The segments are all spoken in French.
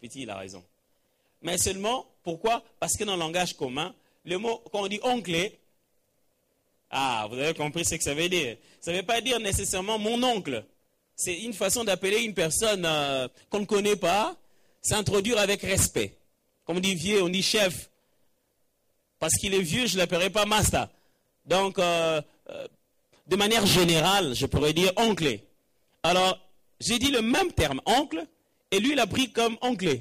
petit, il a raison. Mais seulement, pourquoi? Parce que dans le langage commun, le mot, quand on dit oncle, vous avez compris ce que ça veut dire. Ça ne veut pas dire nécessairement mon oncle. C'est une façon d'appeler une personne qu'on ne connaît pas, s'introduire avec respect. Comme on dit vieux, on dit chef. Parce qu'il est vieux, je ne l'appellerai pas master. Donc, de manière générale, je pourrais dire oncle. Alors, j'ai dit le même terme, oncle, et lui, il a pris comme oncle.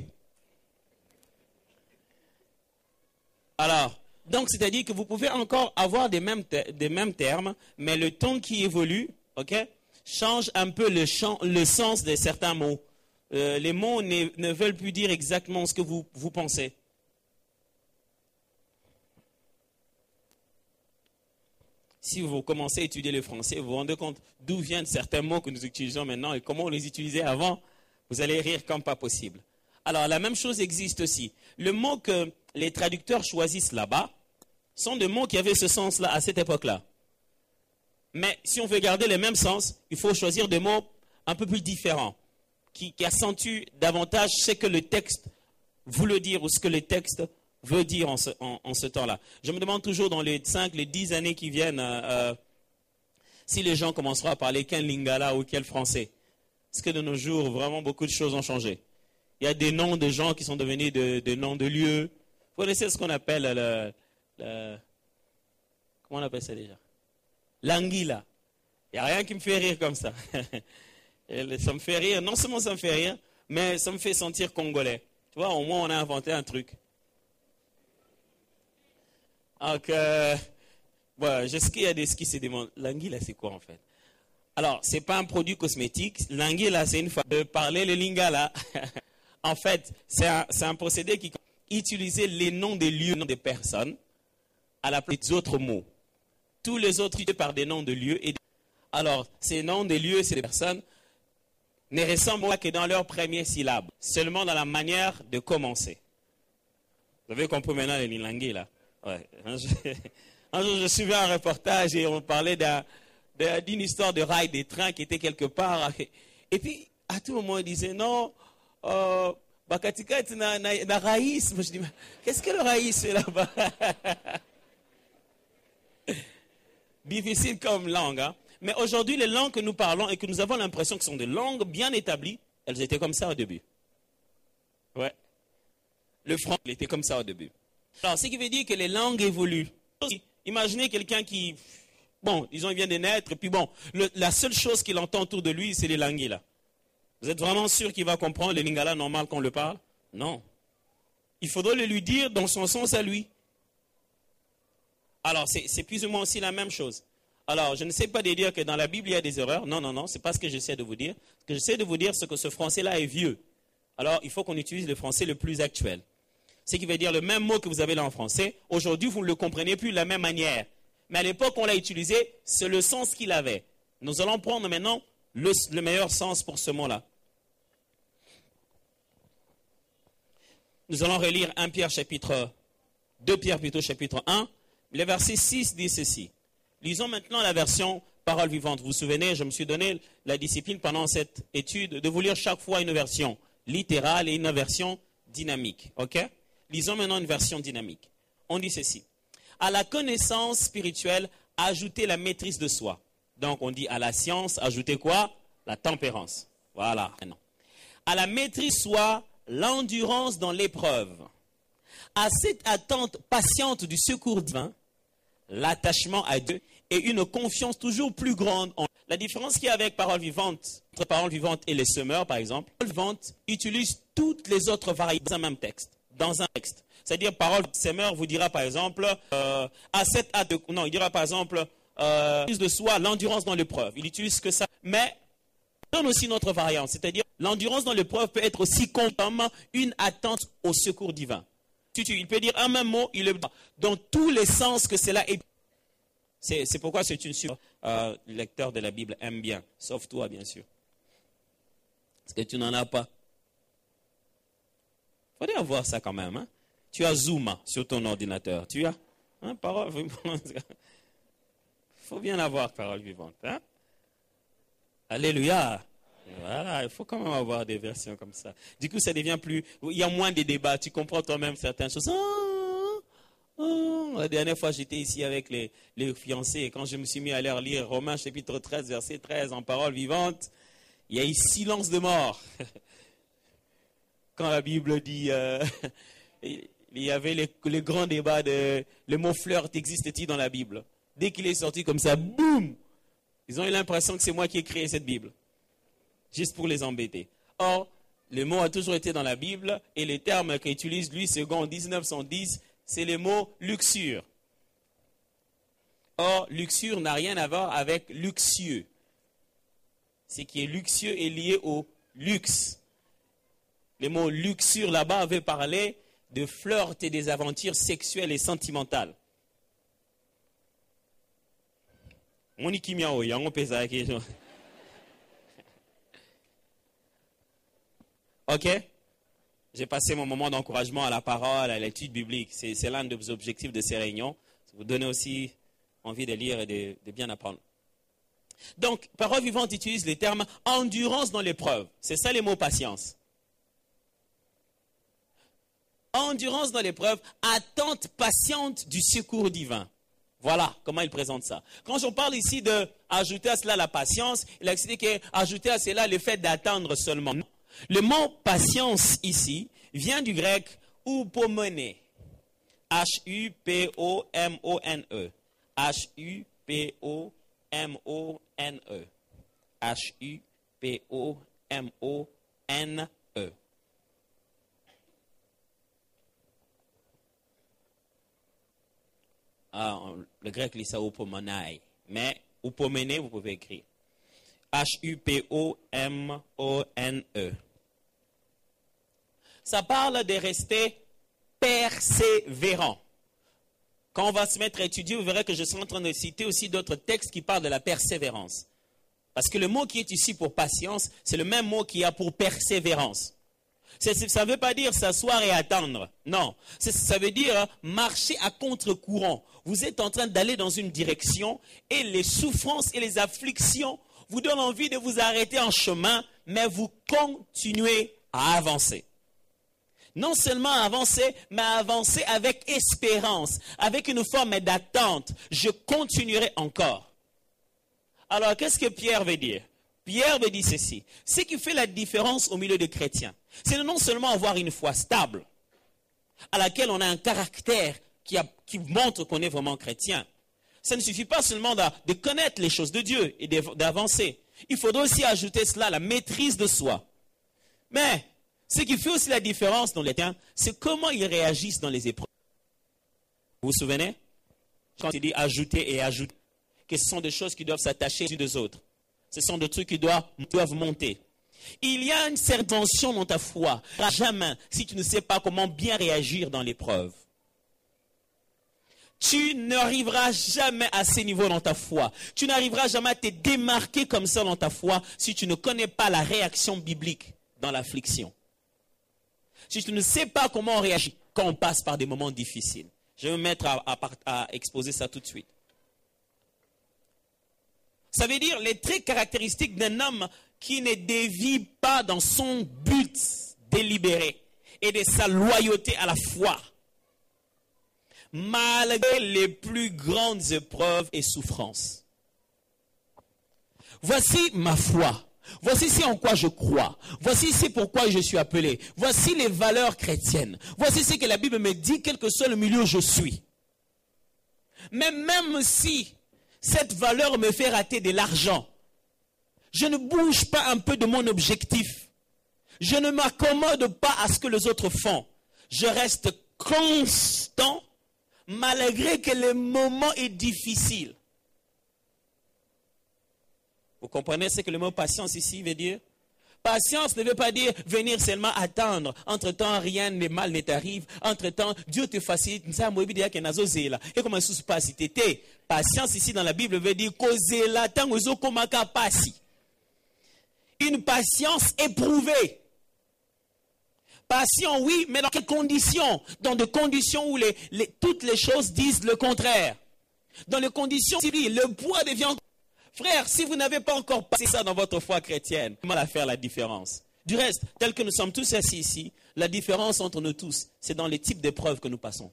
Alors, donc, c'est-à-dire que vous pouvez encore avoir des mêmes termes, mais le ton qui évolue, ok, change un peu le sens de certains mots. Les mots ne veulent plus dire exactement ce que vous pensez. Si vous commencez à étudier le français, vous vous rendez compte d'où viennent certains mots que nous utilisons maintenant et comment on les utilisait avant, vous allez rire comme pas possible. Alors, la même chose existe aussi. Le mot que les traducteurs choisissent là-bas sont des mots qui avaient ce sens-là à cette époque-là. Mais si on veut garder le même sens, il faut choisir des mots un peu plus différents, qui accentuent davantage ce que le texte voulait dire ou ce que le texte veut dire en ce temps-là. Je me demande toujours dans les 5, les 10 années qui viennent, si les gens commenceront à parler quel lingala ou quel français. Parce que de nos jours, vraiment beaucoup de choses ont changé. Il y a des noms de gens qui sont devenus des noms de lieux. Vous connaissez ce qu'on appelle comment on appelle ça déjà? L'anguilla. Il n'y a rien qui me fait rire comme ça. Ça me fait rire. Non seulement ça me fait rire, mais ça me fait sentir congolais. Tu vois, au moins on a inventé un truc. Donc, je sais qu'il y a des qui se demandent, l'anguilla c'est quoi en fait? Alors, ce n'est pas un produit cosmétique. L'anguilla, c'est une fois de parler le lingala. En fait, c'est un procédé qui utilise les noms des lieux, des personnes, à la place des autres mots. Tous les autres utilisés par des noms de lieux. Alors, ces noms de lieux, ces personnes, ne ressemblent que dans leur première syllabe, seulement dans la manière de commencer. Vous avez compris maintenant les lingues là? Ouais. Un jour, je suivais un reportage et on parlait d'une histoire de rail des trains qui était quelque part. Et puis, à tout moment, il disait non, Bakatika est na raïs. Moi, je dis, qu'est-ce que le raïs fait là-bas? Difficile comme langue. Hein? Mais aujourd'hui, les langues que nous parlons et que nous avons l'impression que sont des langues bien établies, elles étaient comme ça au début. Ouais. Le français, il était comme ça au début. Alors, ce qui veut dire que les langues évoluent. Imaginez quelqu'un qui, disons, il vient de naître, et puis la seule chose qu'il entend autour de lui, c'est les langues là. Vous êtes vraiment sûr qu'il va comprendre le lingala normal qu'on le parle? Non. Il faudrait le lui dire dans son sens à lui. Alors, c'est plus ou moins aussi la même chose. Alors, je ne sais pas de dire que dans la Bible, il y a des erreurs. Non, ce n'est pas ce que j'essaie de vous dire. Ce que j'essaie de vous dire, c'est que ce français-là est vieux. Alors, il faut qu'on utilise le français le plus actuel. Ce qui veut dire le même mot que vous avez là en français. Aujourd'hui, vous ne le comprenez plus de la même manière. Mais à l'époque, on l'a utilisé, c'est le sens qu'il avait. Nous allons prendre maintenant le meilleur sens pour ce mot-là. Nous allons relire 2 Pierre chapitre 1. Le verset 6 dit ceci. Lisons maintenant la version parole vivante. Vous vous souvenez, je me suis donné la discipline pendant cette étude de vous lire chaque fois une version littérale et une version dynamique. Ok? Lisons maintenant une version dynamique. On dit ceci. À la connaissance spirituelle, ajoutez la maîtrise de soi. Donc on dit à la science, ajoutez quoi? La tempérance. Voilà. À la maîtrise soi, l'endurance dans l'épreuve. À cette attente patiente du secours divin, l'attachement à Dieu et une confiance toujours plus grande en la différence qu'il y a avec parole vivante, entre parole vivante et les semeurs, par exemple, parole vivante utilise toutes les autres variétés dans un même texte, C'est-à-dire, parole semeur vous dira, par exemple, à cette hâte de... Non, il dira, par exemple, de soi, l'endurance dans l'épreuve. Il utilise que ça. Mais, il donne aussi une autre variante. C'est-à-dire, l'endurance dans l'épreuve peut être aussi comme une attente au secours divin. Il peut dire un même mot, il est dans tous les sens que cela est. C'est pourquoi c'est une super lecteur de la Bible aime bien, sauf toi bien sûr. Parce que tu n'en as pas. Il faudrait avoir ça quand même. Hein? Tu as Zoom sur ton ordinateur. Tu as parole vivante. Il faut bien avoir parole vivante. Hein? Alléluia. Voilà, il faut quand même avoir des versions comme ça. Du coup, ça devient plus... Il y a moins de débats. Tu comprends toi-même certaines choses. La dernière fois, j'étais ici avec les fiancés. Et quand je me suis mis à leur lire Romains chapitre 13, verset 13, en parole vivante, il y a eu silence de mort. Quand la Bible dit... il y avait les grands débats de... Le mot flirt existe-t-il dans la Bible? Dès qu'il est sorti comme ça, boum! Ils ont eu l'impression que c'est moi qui ai créé cette Bible. Juste pour les embêter. Or, le mot a toujours été dans la Bible et les termes qu'utilise Louis II en 1910, c'est le mot luxure. Or, luxure n'a rien à voir avec luxueux. Ce qui est luxueux est lié au luxe. Le mot luxure là-bas veut parler de flirt et des aventures sexuelles et sentimentales. Ok? J'ai passé mon moment d'encouragement à la parole, à l'étude biblique. C'est l'un des objectifs de ces réunions. Ça vous donne aussi envie de lire et de bien apprendre. Donc, Parole vivante utilise les termes endurance dans l'épreuve. C'est ça les mots patience. Endurance dans l'épreuve, attente patiente du secours divin. Voilà comment il présente ça. Quand on parle ici d'ajouter à cela la patience, il a expliqué qu'ajouter à cela le fait d'attendre seulement. Non. Le mot patience ici vient du grec upomone. H-U-P-O-M-O-N-E. H-U-P-O-M-O-N-E. H-U-P-O-M-O-N-E. Le grec lit ça upomonai. Mais upomene, vous pouvez écrire. H-U-P-O-M-O-N-E. Ça parle de rester persévérant. Quand on va se mettre à étudier, vous verrez que je suis en train de citer aussi d'autres textes qui parlent de la persévérance. Parce que le mot qui est ici pour patience, c'est le même mot qu'il y a pour persévérance. Ça ne veut pas dire s'asseoir et attendre. Non. Ça veut dire marcher à contre-courant. Vous êtes en train d'aller dans une direction et les souffrances et les afflictions vous donnent envie de vous arrêter en chemin, mais vous continuez à avancer. Non seulement avancer, mais avancer avec espérance, avec une forme d'attente. Je continuerai encore. Alors, qu'est-ce que Pierre veut dire? Pierre veut dire ceci. Ce qui fait la différence au milieu des chrétiens, c'est de non seulement avoir une foi stable, à laquelle on a un caractère qui montre qu'on est vraiment chrétien. Ça ne suffit pas seulement de connaître les choses de Dieu et d'avancer. Il faudra aussi ajouter cela, la maîtrise de soi. Mais, ce qui fait aussi la différence dans les chrétiens, c'est comment ils réagissent dans les épreuves. Vous vous souvenez? Quand il dit ajouter et ajouter, que ce sont des choses qui doivent s'attacher les unes aux autres. Ce sont des trucs qui doivent monter. Il y a une certaine tension dans ta foi. Jamais, si tu ne sais pas comment bien réagir dans l'épreuve. Tu n'arriveras jamais à ce niveau dans ta foi. Tu n'arriveras jamais à te démarquer comme ça dans ta foi si tu ne connais pas la réaction biblique dans l'affliction. Si tu ne sais pas comment on réagit quand on passe par des moments difficiles. Je vais me mettre à exposer ça tout de suite. Ça veut dire les traits caractéristiques d'un homme qui ne dévie pas dans son but délibéré et de sa loyauté à la foi, malgré les plus grandes épreuves et souffrances. Voici ma foi. Voici ce en quoi je crois. Voici c'est pourquoi je suis appelé. Voici les valeurs chrétiennes. Voici ce que la Bible me dit, quel que soit le milieu où je suis. Mais même si cette valeur me fait rater de l'argent, je ne bouge pas un peu de mon objectif. Je ne m'accommode pas à ce que les autres font. Je reste constant malgré que le moment est difficile. Vous comprenez ce que le mot patience ici veut dire? Patience ne veut pas dire venir seulement attendre. Entre-temps, rien de mal ne t'arrive. Entre-temps, Dieu te facilite. Et comment ça se passe? Patience ici dans la Bible veut dire une patience éprouvée. Patient, oui, mais dans quelles conditions? Dans des conditions où toutes les choses disent le contraire. Dans les conditions civiles, le poids devient Frère, si vous n'avez pas encore passé ça dans votre foi chrétienne, comment la faire la différence? Du reste, tel que nous sommes tous assis ici, la différence entre nous tous, c'est dans les types d'épreuves que nous passons.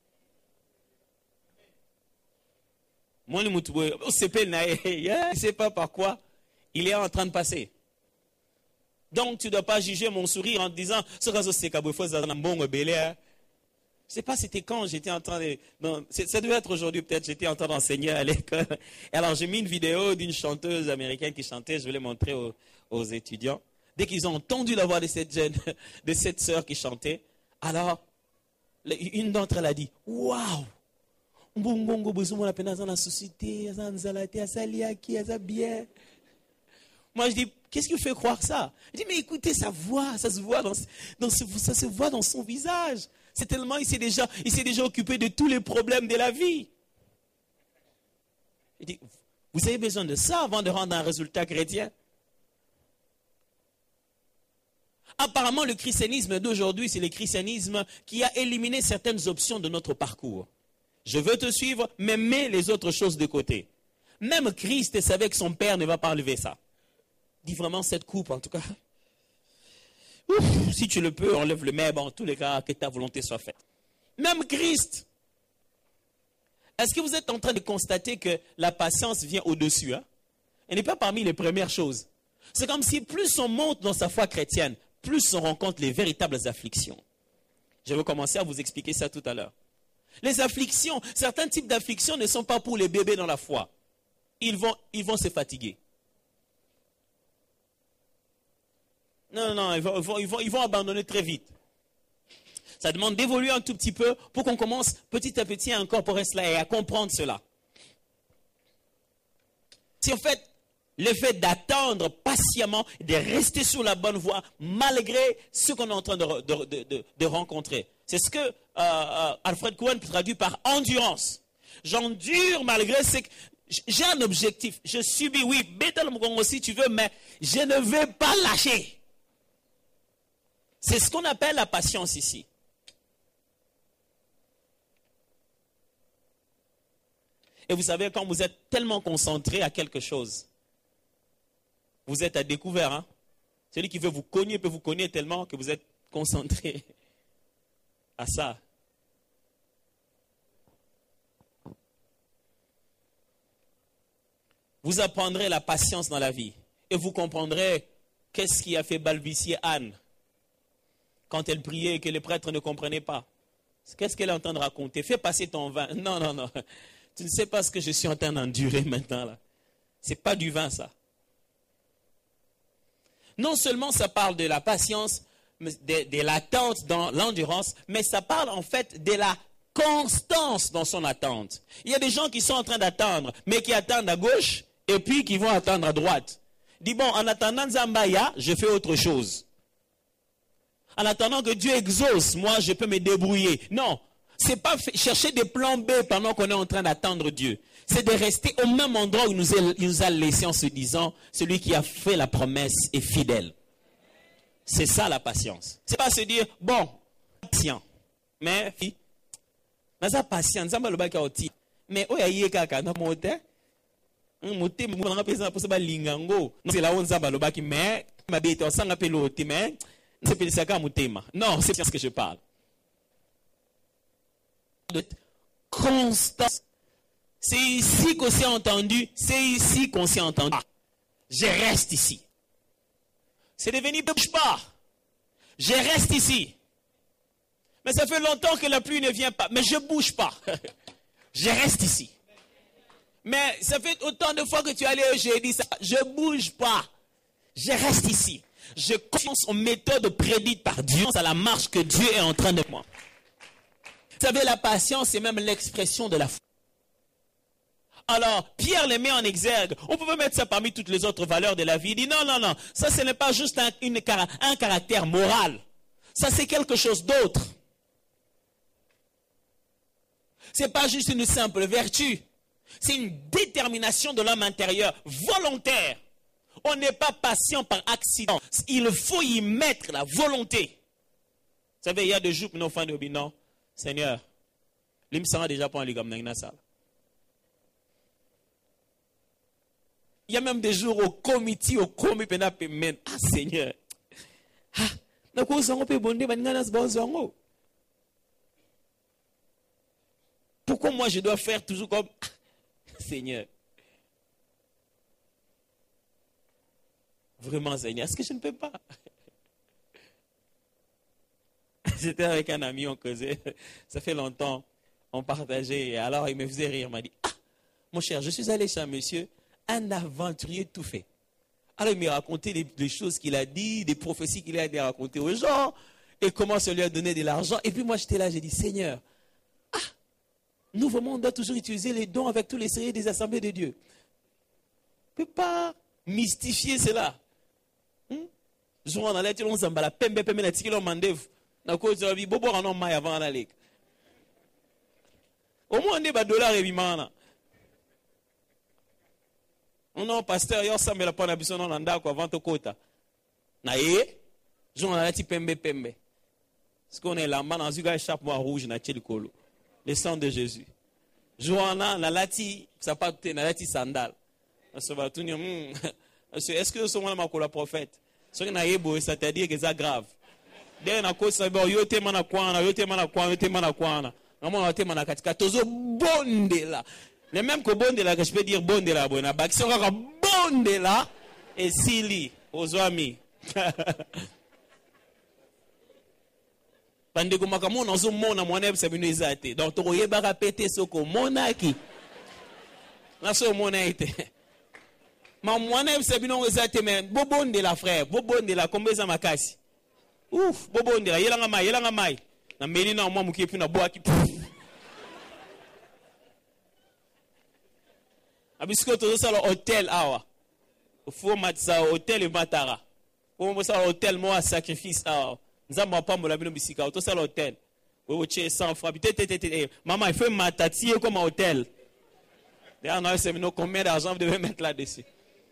Moi, le moutoué, je ne sais pas par quoi il est en train de passer. Donc, tu ne dois pas juger mon sourire en te disant, ce que c'est je ne sais pas c'était quand j'étais en train de... Non, ça devait être aujourd'hui peut-être, j'étais en train d'enseigner à l'école. Alors j'ai mis une vidéo d'une chanteuse américaine qui chantait, je voulais montrer aux étudiants. Dès qu'ils ont entendu la voix de cette sœur qui chantait, alors une d'entre elles a dit, waouh! Moi je dis, qu'est-ce qui vous fait croire ça? Je dis, mais écoutez sa voix, ça se voit ça se voit dans son visage. C'est tellement, il s'est déjà occupé de tous les problèmes de la vie. Il dit, vous avez besoin de ça avant de rendre un résultat chrétien. Apparemment, le christianisme d'aujourd'hui, c'est le christianisme qui a éliminé certaines options de notre parcours. Je veux te suivre, mais mets les autres choses de côté. Même Christ savait que son Père ne va pas enlever ça. Dis vraiment cette coupe, en tout cas. Ouf, si tu le peux, enlève-le, mais bon, en tous les cas, que ta volonté soit faite. Même Christ. Est-ce que vous êtes en train de constater que la patience vient au-dessus? Elle n'est pas parmi les premières choses. C'est comme si plus on monte dans sa foi chrétienne, plus on rencontre les véritables afflictions. Je vais commencer à vous expliquer ça tout à l'heure. Les afflictions, certains types d'afflictions ne sont pas pour les bébés dans la foi. Ils vont se fatiguer. Non, ils vont abandonner très vite. Ça demande d'évoluer un tout petit peu pour qu'on commence petit à petit à incorporer cela et à comprendre cela. Si en fait, le fait d'attendre patiemment, de rester sur la bonne voie, malgré ce qu'on est en train de rencontrer. C'est ce que Alfred Cohen traduit par endurance. J'endure malgré ce que... J'ai un objectif. Je subis, oui, Bethel Moukongo si tu veux, mais je ne vais pas lâcher. C'est ce qu'on appelle la patience ici. Et vous savez, quand vous êtes tellement concentré à quelque chose, vous êtes à découvert. Hein? Celui qui veut vous cogner peut vous cogner tellement que vous êtes concentré à ça. Vous apprendrez la patience dans la vie. Et vous comprendrez qu'est-ce qui a fait balbutier Anne quand elle priait et que les prêtres ne comprenaient pas. Qu'est-ce qu'elle est en train de raconter? Fais passer ton vin. Non. Tu ne sais pas ce que je suis en train d'endurer maintenant là. Ce n'est pas du vin ça. Non seulement ça parle de la patience, de l'attente dans l'endurance, mais ça parle en fait de la constance dans son attente. Il y a des gens qui sont en train d'attendre, mais qui attendent à gauche et puis qui vont attendre à droite. Dis bon, en attendant Zambaya, je fais autre chose. En attendant que Dieu exauce, moi je peux me débrouiller. Non, c'est pas chercher des plans B pendant qu'on est en train d'attendre Dieu. C'est de rester au même endroit où il nous a laissé en se disant, celui qui a fait la promesse est fidèle. C'est ça la patience. C'est pas se dire, bon, patient. Mais, naza patient, nzamba lobaka oti. Mais oya ye kaka na mote. Mote mo nga pesa pour ça lingango. C'est là où nzamba lobaki mais mabete osanga pe loti mais c'est pas ça ka motema. Non, c'est ce que je parle. De constance. C'est ici qu'on s'est entendu, c'est ici qu'on s'est entendu. Je reste ici. C'est devenu bouge pas. Je reste ici. Mais ça fait longtemps que la pluie ne vient pas. Mais je ne bouge pas. Je reste ici. Mais ça fait autant de fois que tu es allé, j'ai dit ça. Je ne bouge pas. Je reste ici. Je confiance aux méthodes prédites par Dieu, à la marche que Dieu est en train de moi. Vous savez, la patience, c'est même l'expression de la foi. Alors, Pierre les met en exergue. On pouvait mettre ça parmi toutes les autres valeurs de la vie. Il dit non. Ça, ce n'est pas juste un caractère moral. Ça, c'est quelque chose d'autre. Ce n'est pas juste une simple vertu. C'est une détermination de l'homme intérieur, volontaire. On n'est pas patient par accident. Il faut y mettre la volonté. Vous savez, il y a des jours que nos fans disent non, Seigneur, l'imsanga déjà pas en ligam ça. Il y a même des jours au comité, ah Seigneur. Pourquoi moi je dois faire toujours comme Seigneur? Vraiment Seigneur, est-ce que je ne peux pas? J'étais avec un ami, on causait, ça fait longtemps, on partageait, et alors il me faisait rire, il m'a dit, ah, mon cher, je suis allé chez un monsieur, un aventurier tout fait. Alors il m'a raconté des choses qu'il a dit, des prophéties qu'il a racontées aux gens, et comment ça lui a donné de l'argent. Et puis moi j'étais là, j'ai dit, Seigneur, Nouveau Monde doit toujours utiliser les dons avec tous les sérieux des assemblées de Dieu. On ne peut pas mystifier cela. Je on allait dire, on s'en bat la pembe, la tiki, on mandé. Na cause de bobo on maille avant la ligue. Au moins on est $, et bimana. On a pasteur, yo sambe la pana biso non anda ko avant to kota. Na ye, je on allait pembe. Parce qu'on est là, man dans un chapeau rouge na tchelikolo. Le sang de Jésus. Joana na lati sapato na lati sandal. Est-ce que ce moment là ma prophète? Ce que na yebo c'est-à-dire que c'est grave. Dès na ko sabe yo te mana kwana. Ngamo na te mana katika tozo bondela. Le même que bondela que je peux dire bondela bona bakisi kaka bondela et sili ozwami. Pandeko makamona ozo mona mwana bisabino ezate. Donc to yeba répéter soko monaki. Na so mona ite. Ma mwana bisabino ezate men bobondela frère, bobondela kombeza makasi. Ouf, bobondela yelanga mai. Na meli na mwa muki na boaki. Abisko to sala hôtel awa. Fo matsa hôtel e matara. Ko sala hôtel mo a sacrifice awa. Nzamba pambola bino bisika to sala hôtel. Wo che sans frappe. Maman, il faut matati comme hôtel. D'ailleurs, on sait combien d'argent vous devez mettre là-dessus.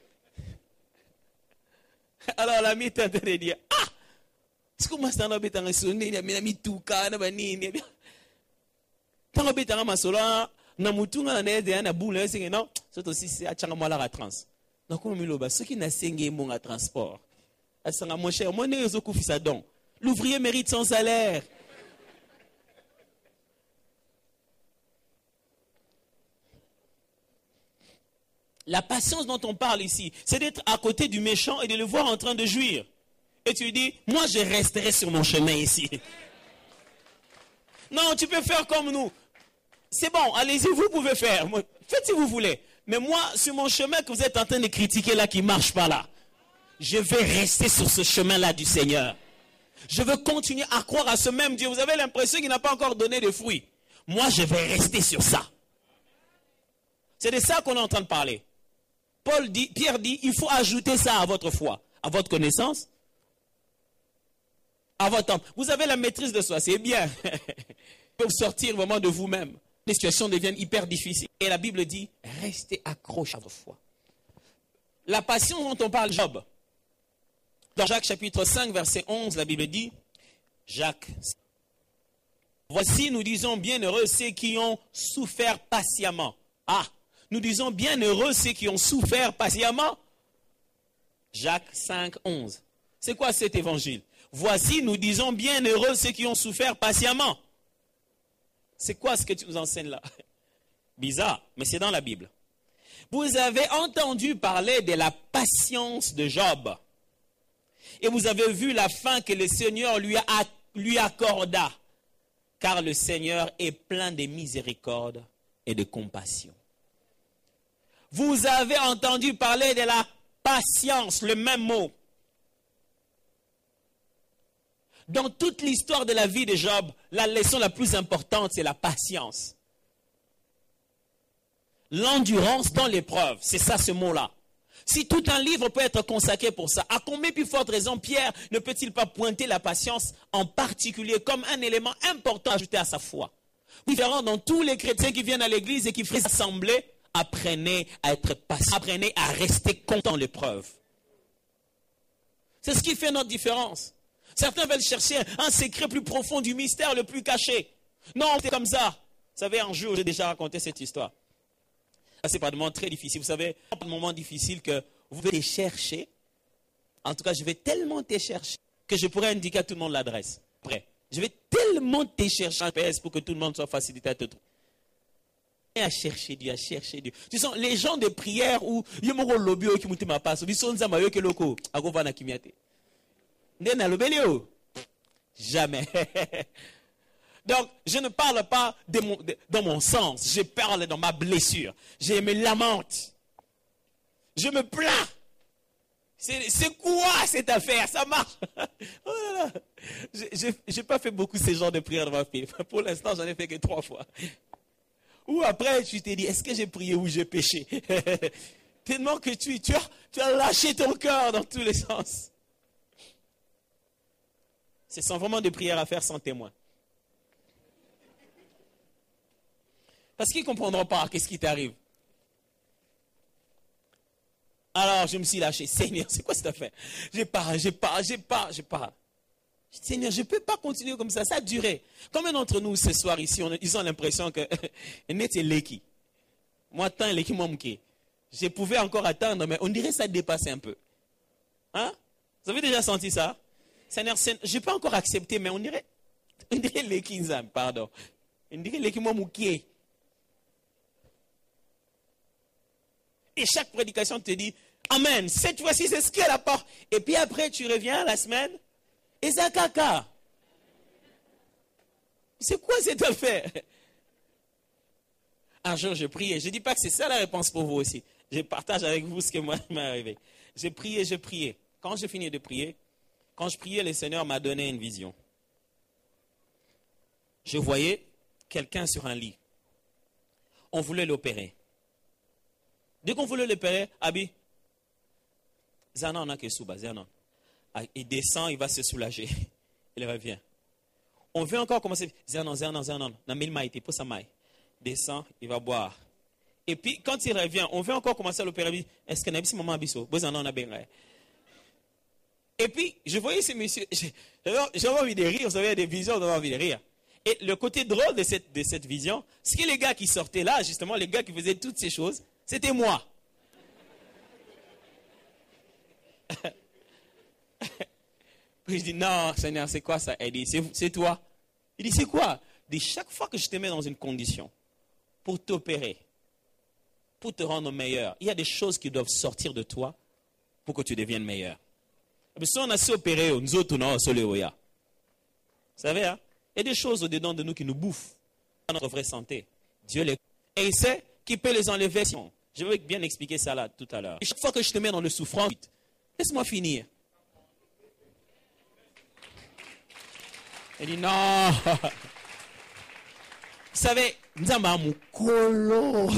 Alors l'ami est en train de dire, ah, est-ce que moi c'est un obétant à sonner, il y a mis tout cas, na banini. Tant obétant à ma sola, na mutunga na nede na boule, c'est non, c'est aussi c'est à changa la trans. Donc on miloba, ceux qui n'a sengé mon à transport. À sanga mon cher, moi ne zo kufisa don. L'ouvrier mérite son salaire. La patience dont on parle ici, c'est d'être à côté du méchant et de le voir en train de jouir. Et tu dis, moi je resterai sur mon chemin ici. Non, tu peux faire comme nous. C'est bon, allez-y, vous pouvez faire. Faites si vous voulez. Mais moi, sur mon chemin que vous êtes en train de critiquer là, qui ne marche pas là, je vais rester sur ce chemin-là du Seigneur. Je veux continuer à croire à ce même Dieu. Vous avez l'impression qu'il n'a pas encore donné de fruits. Moi, je vais rester sur ça. C'est de ça qu'on est en train de parler. Pierre dit, il faut ajouter ça à votre foi, à votre connaissance, à votre temps. Vous avez la maîtrise de soi, c'est bien. Vous pouvez sortir vraiment de vous-même. Les situations deviennent hyper difficiles. Et la Bible dit, restez accrochés à votre foi. La passion dont on parle, Job. Dans Jacques chapitre 5, verset 11, la Bible dit, Jacques, voici nous disons bienheureux ceux qui ont souffert patiemment. Ah, nous disons bienheureux ceux qui ont souffert patiemment. Jacques 5, 11. C'est quoi cet évangile? Voici, nous disons bienheureux ceux qui ont souffert patiemment. C'est quoi ce que tu nous enseignes là? Bizarre, mais c'est dans la Bible. Vous avez entendu parler de la patience de Job. Et vous avez vu la fin que le Seigneur lui accorda. Car le Seigneur est plein de miséricorde et de compassion. Vous avez entendu parler de la patience, le même mot. Dans toute l'histoire de la vie de Job, la leçon la plus importante, c'est la patience. L'endurance dans l'épreuve, c'est ça ce mot-là. Si tout un livre peut être consacré pour ça, à combien plus forte raison Pierre ne peut-il pas pointer la patience en particulier comme un élément important ajouté à sa foi? Différent dans tous les chrétiens qui viennent à l'église et qui font s'assembler, apprenez à être patient, apprenez à rester content dans l'épreuve. C'est ce qui fait notre différence. Certains veulent chercher un secret plus profond du mystère le plus caché. Non, c'est comme ça. Vous savez, un jour, j'ai déjà raconté cette histoire. C'est par des moments très difficiles. Vous savez, par des moments difficiles que vous devez les chercher. En tout cas, je vais tellement te chercher que je pourrais indiquer à tout le monde l'adresse. Après, je vais tellement te chercher en PS pour que tout le monde soit facilité à te trouver. Et à chercher Dieu, à chercher Dieu. Tu sais, les gens de prière où il y a mon lobby qui m'a ma passe, ils sont zamayo que loko, à go vana kimiate. Ndena lobelio. Jamais. Donc, je ne parle pas dans mon sens, je parle dans ma blessure. Je me lamente. Je me plains. C'est quoi cette affaire? Ça marche. Oh là là. Je n'ai pas fait beaucoup ces genres de prières dans ma vie. Pour l'instant, j'en ai fait que 3 fois. Ou après, tu t'es dit, est-ce que j'ai prié ou j'ai péché? Tellement que tu as lâché ton cœur dans tous les sens. Ce sont vraiment des prières à faire sans témoin. Parce qu'ils ne comprendront pas qu'est-ce qui t'arrive. Alors, je me suis lâché. Seigneur, c'est quoi cette affaire? J'ai pas. Seigneur, je ne peux pas continuer comme ça. Ça a duré. Combien d'entre nous, ce soir, ici, ils ont l'impression que net est l'équipe. Moi, tant l'équipe, moi, je pouvais encore attendre, mais on dirait que ça dépassait un peu. Hein? Vous avez déjà senti ça? Seigneur, je n'ai pas encore accepté, mais on dirait l'équipe, pardon. On dirait l'équipe, moi, mouké. Et chaque prédication te dit, Amen, cette fois-ci, c'est ce qu'elle apporte. Et puis après, tu reviens la semaine, et ça caca. C'est quoi cette affaire? Un jour, je priais. Je ne dis pas que c'est ça la réponse pour vous aussi. Je partage avec vous ce qui m'est arrivé. J'ai prié. Quand j'ai fini de prier, quand je priais, le Seigneur m'a donné une vision. Je voyais quelqu'un sur un lit. On voulait l'opérer. Dès qu'on voulait l'opérer, Abi, Zanon a que souba, Zanon. Il descend, il va se soulager. Il revient. On veut encore commencer. Zanon. Descend, il va boire. Et puis, quand il revient, on veut encore commencer à l'opérer. Est-ce qu'il y a un moment abisso? Et puis, je voyais ces messieurs. J'avais envie de rire. Vous savez, il y a des visions, on a envie de rire. Et le côté drôle de cette vision, c'est que les gars qui sortaient là, justement, les gars qui faisaient toutes ces choses, c'était moi. Puis je dis, non, Seigneur, c'est quoi ça? Elle dit, c'est toi. Il dit, c'est quoi? Il dit, chaque fois que je te mets dans une condition pour t'opérer, pour te rendre meilleur, il y a des choses qui doivent sortir de toi pour que tu deviennes meilleur. Si on a su opérer, nous autres, non, vous savez, hein? Il y a des choses au-dedans de nous qui nous bouffent à notre vraie santé. Dieu les... Et il sait qu'il peut les enlever. Je vais bien expliquer ça là tout à l'heure. Et chaque fois que je te mets dans le souffrance, laisse-moi finir. Il dit non. Vous savez, Nzamba Moukolo.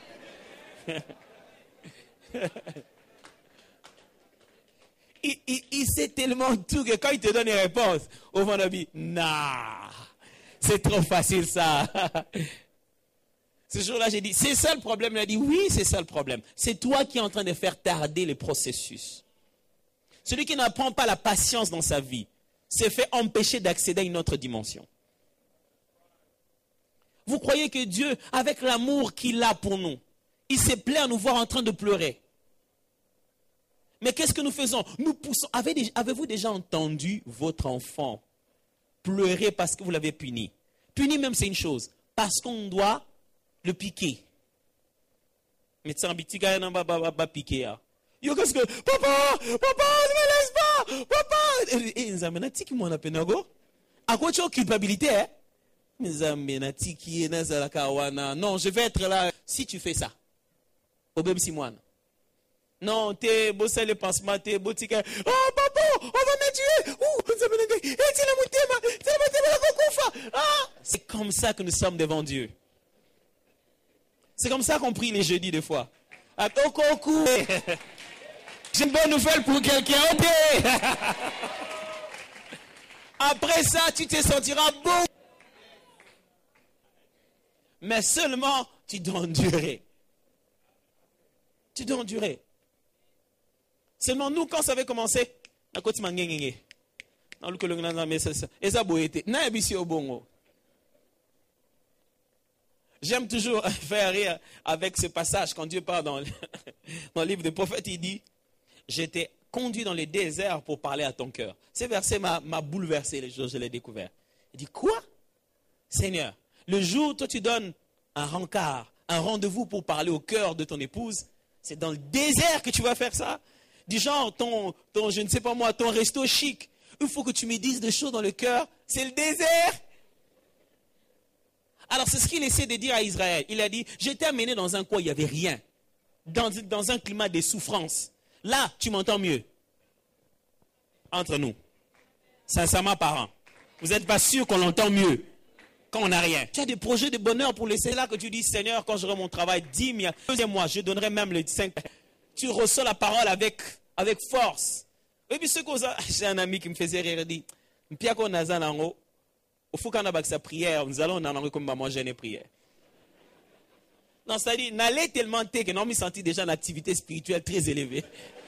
Il sait tellement tout que quand il te donne une réponse, au fond de lui, nah, c'est trop facile ça. Ce jour-là, j'ai dit, c'est ça le problème. Il a dit, oui, c'est ça le problème. C'est toi qui es en train de faire tarder les processus. Celui qui n'apprend pas la patience dans sa vie s'est fait empêcher d'accéder à une autre dimension. Vous croyez que Dieu, avec l'amour qu'il a pour nous, il se plaît à nous voir en train de pleurer. Mais qu'est-ce que nous faisons? Nous poussons. Avez-vous déjà entendu votre enfant pleurer parce que vous l'avez puni? Puni même, c'est une chose. Parce qu'on doit le piquer. Mais tu as piquer. Yo, qu'est-ce que... Papa, ne me laisse pas. Papa. Et nous avons dit qu'on a penago. À quoi tu as culpabilité, hein? Nous avons dit qu'il est dans non, je vais être là. Si tu fais ça. Au bébé Simone. Non, t'es bossé le pansement, t'es boutique. Oh, papa, on va me tuer. C'est comme ça que nous sommes devant Dieu. C'est comme ça qu'on prie les jeudis des fois. J'ai une bonne nouvelle pour quelqu'un. Après ça, tu te sentiras beau. Mais seulement, tu dois endurer. Tu dois endurer. Seulement nous, quand ça avait commencé, J'aime toujours faire rire avec ce passage quand Dieu parle dans le livre des prophètes. Il dit, j'étais conduit dans les déserts pour parler à ton cœur. Ce verset m'a bouleversé les jours où je l'ai découvert. Il dit, quoi? Seigneur, le jour où toi tu donnes un rencard, un rendez-vous pour parler au cœur de ton épouse, c'est dans le désert que tu vas faire ça? Du genre, je ne sais pas moi, ton resto chic, il faut que tu me dises des choses dans le cœur, c'est le désert. Alors c'est ce qu'il essaie de dire à Israël. Il a dit, j'étais amené dans un coin, il n'y avait rien. Dans un climat de souffrance. Là, tu m'entends mieux. Entre nous. Sincèrement, parents. Vous n'êtes pas sûr qu'on l'entend mieux quand on n'a rien. Tu as des projets de bonheur pour laisser là que tu dis, Seigneur, quand j'aurai mon travail, 10 000, deuxième mois, je donnerai même les 5. Tu reçois la parole avec force. Et puis j'ai un ami qui me faisait rire, il dit, Pia qu'on a ça en haut, il faut qu'on ait sa prière, nous allons en comme maman jeûner prière. Non, c'est-à-dire, n'allez tellement que non, me sentis déjà une activité spirituelle très élevée.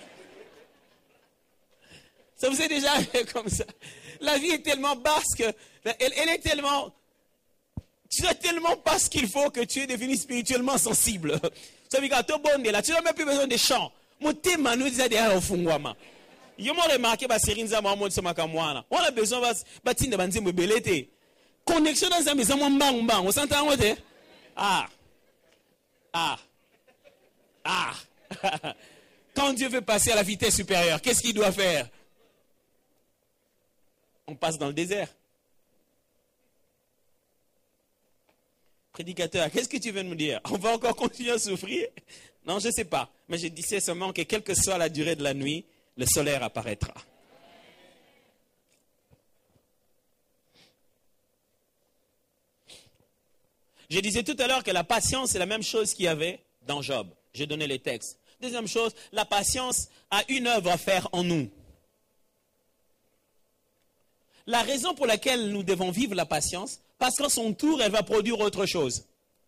Ça vous est déjà arrivé comme ça? La vie est tellement basse que, elle est tellement, tu as tellement pas ce qu'il faut que tu es devenu spirituellement sensible. Ça veut dire que tu n'as même plus besoin de chants. Mon thème, nous disait derrière au fond. Je m'ai remarqué que série nza moi mona makamwana. On a besoin de banzimbo belete. Connexion dans un maison bang bang. On s'entend en te? Ah. Quand Dieu veut passer à la vitesse supérieure, qu'est-ce qu'il doit faire? On passe dans le désert. Prédicateur, qu'est-ce que tu veux me dire? On va encore continuer à souffrir? Non, je ne sais pas. Mais je disais seulement que quelle que soit la durée de la nuit, le soleil apparaîtra. Je disais tout à l'heure que la patience, c'est la même chose qu'il y avait dans Job. J'ai donné les textes. Deuxième chose, la patience a une œuvre à faire en nous. La raison pour laquelle nous devons vivre la patience, parce qu'à son tour, elle va produire autre chose.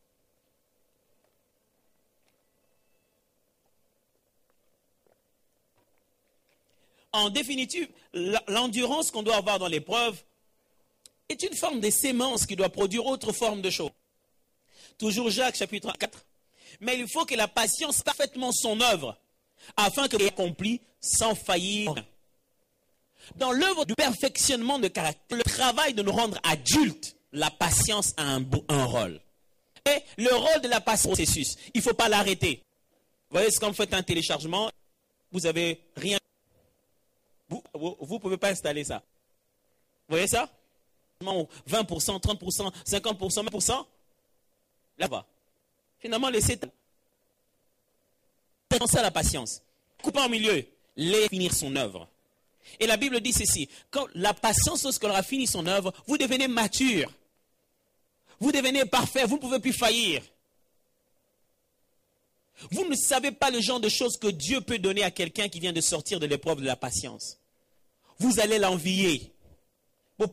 En définitive, l'endurance qu'on doit avoir dans l'épreuve est une forme de sémence qui doit produire autre forme de choses. Toujours Jacques chapitre 4. Mais il faut que la patience parfaitement son œuvre, afin qu'elle soit accomplie sans faillir. Dans l'œuvre du perfectionnement de caractère, le travail de nous rendre adultes, la patience a un rôle. Et le rôle de la patience, processus, il ne faut pas l'arrêter. Vous voyez, quand vous faites un téléchargement, vous n'avez rien. Vous ne pouvez pas installer ça. Vous voyez ça? 20%, 30%, 50%, 20%. Là-bas. Finalement, laissez. C'est ça la patience. Coupez en milieu. Laissez finir son œuvre. Et la Bible dit ceci. Quand la patience, lorsqu'elle aura fini son œuvre, vous devenez mature. Vous devenez parfait. Vous ne pouvez plus faillir. Vous ne savez pas le genre de choses que Dieu peut donner à quelqu'un qui vient de sortir de l'épreuve de la patience. Vous allez l'envier. Vous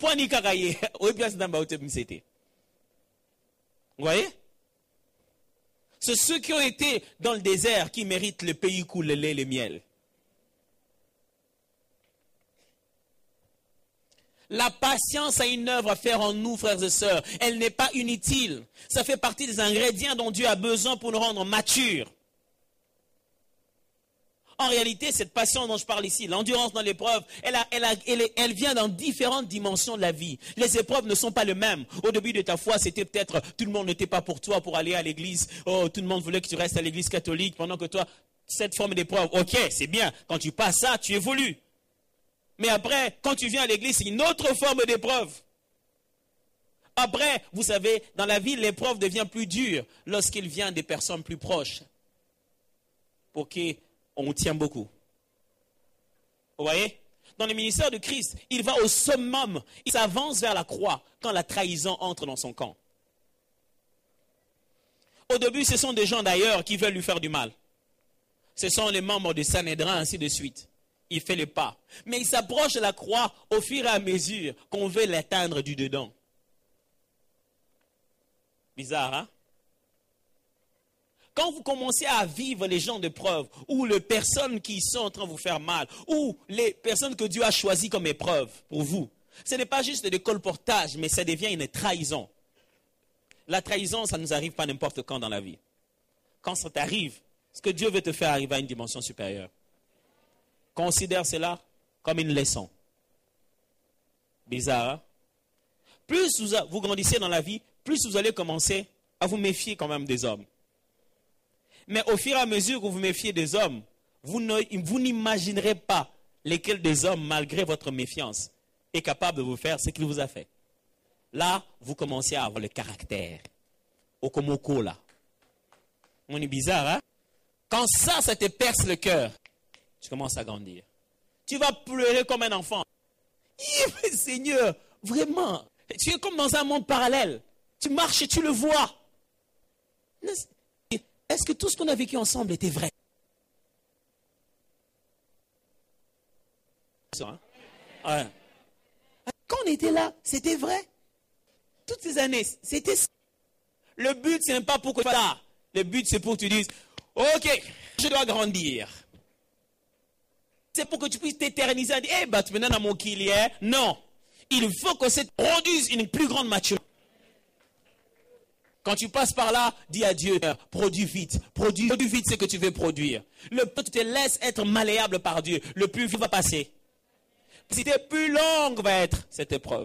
voyez? C'est ceux qui ont été dans le désert qui méritent le pays coule le lait et le miel. La patience a une œuvre à faire en nous, frères et sœurs. Elle n'est pas inutile. Ça fait partie des ingrédients dont Dieu a besoin pour nous rendre matures. En réalité, cette patience dont je parle ici, l'endurance dans l'épreuve, elle vient dans différentes dimensions de la vie. Les épreuves ne sont pas les mêmes. Au début de ta foi, c'était peut-être, tout le monde n'était pas pour toi pour aller à l'église. Oh, tout le monde voulait que tu restes à l'église catholique pendant que toi, cette forme d'épreuve, ok, c'est bien. Quand tu passes ça, tu évolues. Mais après, quand tu viens à l'église, c'est une autre forme d'épreuve. Après, vous savez, dans la vie, l'épreuve devient plus dure lorsqu'il vient des personnes plus proches. Pour qui on tient beaucoup. Vous voyez? Dans le ministère de Christ, il va au summum. Il s'avance vers la croix quand la trahison entre dans son camp. Au début, ce sont des gens d'ailleurs qui veulent lui faire du mal. Ce sont les membres du Sanhédrin, ainsi de suite. Il fait le pas. Mais il s'approche de la croix au fur et à mesure qu'on veut l'atteindre du dedans. Bizarre, hein? Quand vous commencez à vivre les gens de preuve, ou les personnes qui sont en train de vous faire mal, ou les personnes que Dieu a choisies comme épreuve pour vous, ce n'est pas juste des colportages, mais ça devient une trahison. La trahison, ça ne nous arrive pas n'importe quand dans la vie. Quand ça t'arrive, ce que Dieu veut te faire arriver à une dimension supérieure. Considère cela comme une leçon. Bizarre, hein? Plus vous grandissez dans la vie, plus vous allez commencer à vous méfier quand même des hommes. Mais au fur et à mesure que vous méfiez des hommes, vous n'imaginerez pas lesquels des hommes, malgré votre méfiance, est capable de vous faire ce qu'il vous a fait. Là, vous commencez à avoir le caractère. Okomoko, là. On est bizarre, hein? Quand ça te perce le cœur, tu commences à grandir. Tu vas pleurer comme un enfant. Seigneur, vraiment, tu es comme dans un monde parallèle. Tu marches et tu le vois. Est-ce que tout ce qu'on a vécu ensemble était vrai? Ouais. Quand on était là, c'était vrai. Toutes ces années, c'était ça. Le but, ce n'est pas pour que tu fasses ça. Le but, c'est pour que tu dises, ok, je dois grandir. C'est pour que tu puisses t'éterniser et dire, hey, maintenant dans mon kilier. Non. Il faut que ça produise une plus grande maturité. Quand tu passes par là, dis à Dieu, produis vite ce que tu veux produire. Le plus tu te laisses être malléable par Dieu, le plus vite va passer. Si plus longue va être cette épreuve.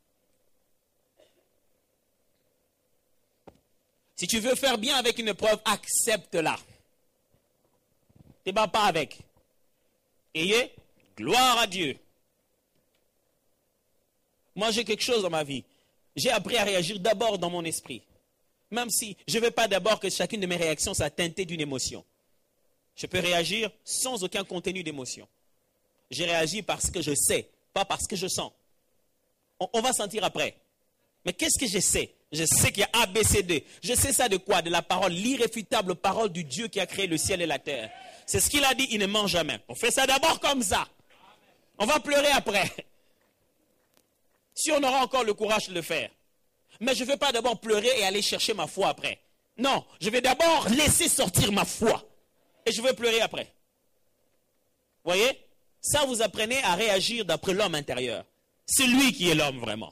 Si tu veux faire bien avec une épreuve, accepte-la. Ne te bats pas avec. Ayez gloire à Dieu. Moi, j'ai quelque chose dans ma vie. J'ai appris à réagir d'abord dans mon esprit. Même si je ne veux pas d'abord que chacune de mes réactions soit teintée d'une émotion. Je peux réagir sans aucun contenu d'émotion. Je réagis parce que je sais, pas parce que je sens. On va sentir après. Mais qu'est-ce que je sais? Je sais qu'il y a A, B, C, D. Je sais ça de quoi? De la parole, l'irréfutable parole du Dieu qui a créé le ciel et la terre. C'est ce qu'il a dit, il ne ment jamais. On fait ça d'abord comme ça. On va pleurer après. Si on aura encore le courage de le faire. Mais je ne vais pas d'abord pleurer et aller chercher ma foi après. Non, je vais d'abord laisser sortir ma foi. Et je vais pleurer après. Voyez? Ça, vous apprenez à réagir d'après l'homme intérieur. C'est lui qui est l'homme vraiment.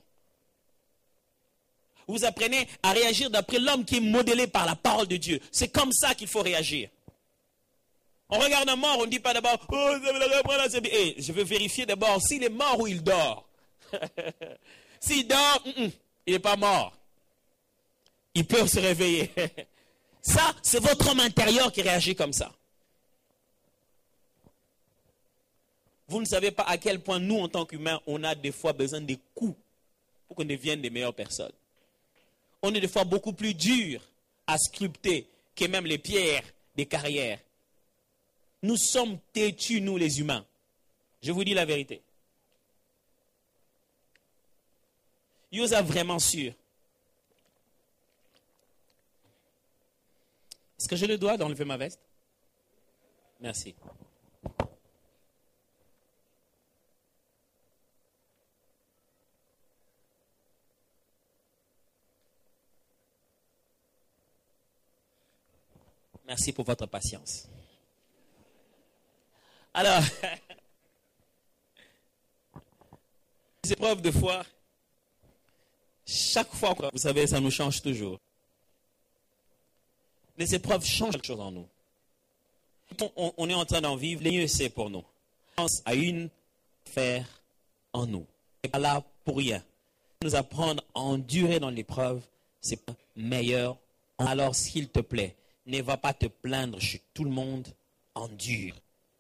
Vous apprenez à réagir d'après l'homme qui est modélé par la parole de Dieu. C'est comme ça qu'il faut réagir. On regarde un mort, on ne dit pas d'abord, oh, je veux vérifier d'abord s'il est mort ou il dort. S'il dort, il n'est pas mort. Il peut se réveiller. Ça, c'est votre homme intérieur qui réagit comme ça. Vous ne savez pas à quel point nous, en tant qu'humains, on a des fois besoin des coups pour qu'on devienne des meilleures personnes. On est des fois beaucoup plus durs à sculpter que même les pierres des carrières. Nous sommes têtus, nous les humains. Je vous dis la vérité. Vous êtes vraiment sûr? Est-ce que j'ai le droit d'enlever ma veste? Merci. Merci pour votre patience. Alors, les épreuves de foi, chaque fois, vous savez, ça nous change toujours. Les épreuves changent quelque chose en nous. Quand on est en train d'en vivre, le mieux c'est pour nous. On pense à une affaire en nous. Et pas là pour rien. Nous apprendre à endurer dans l'épreuve, c'est pas meilleur. Alors, s'il te plaît, ne va pas te plaindre chez tout le monde, endure.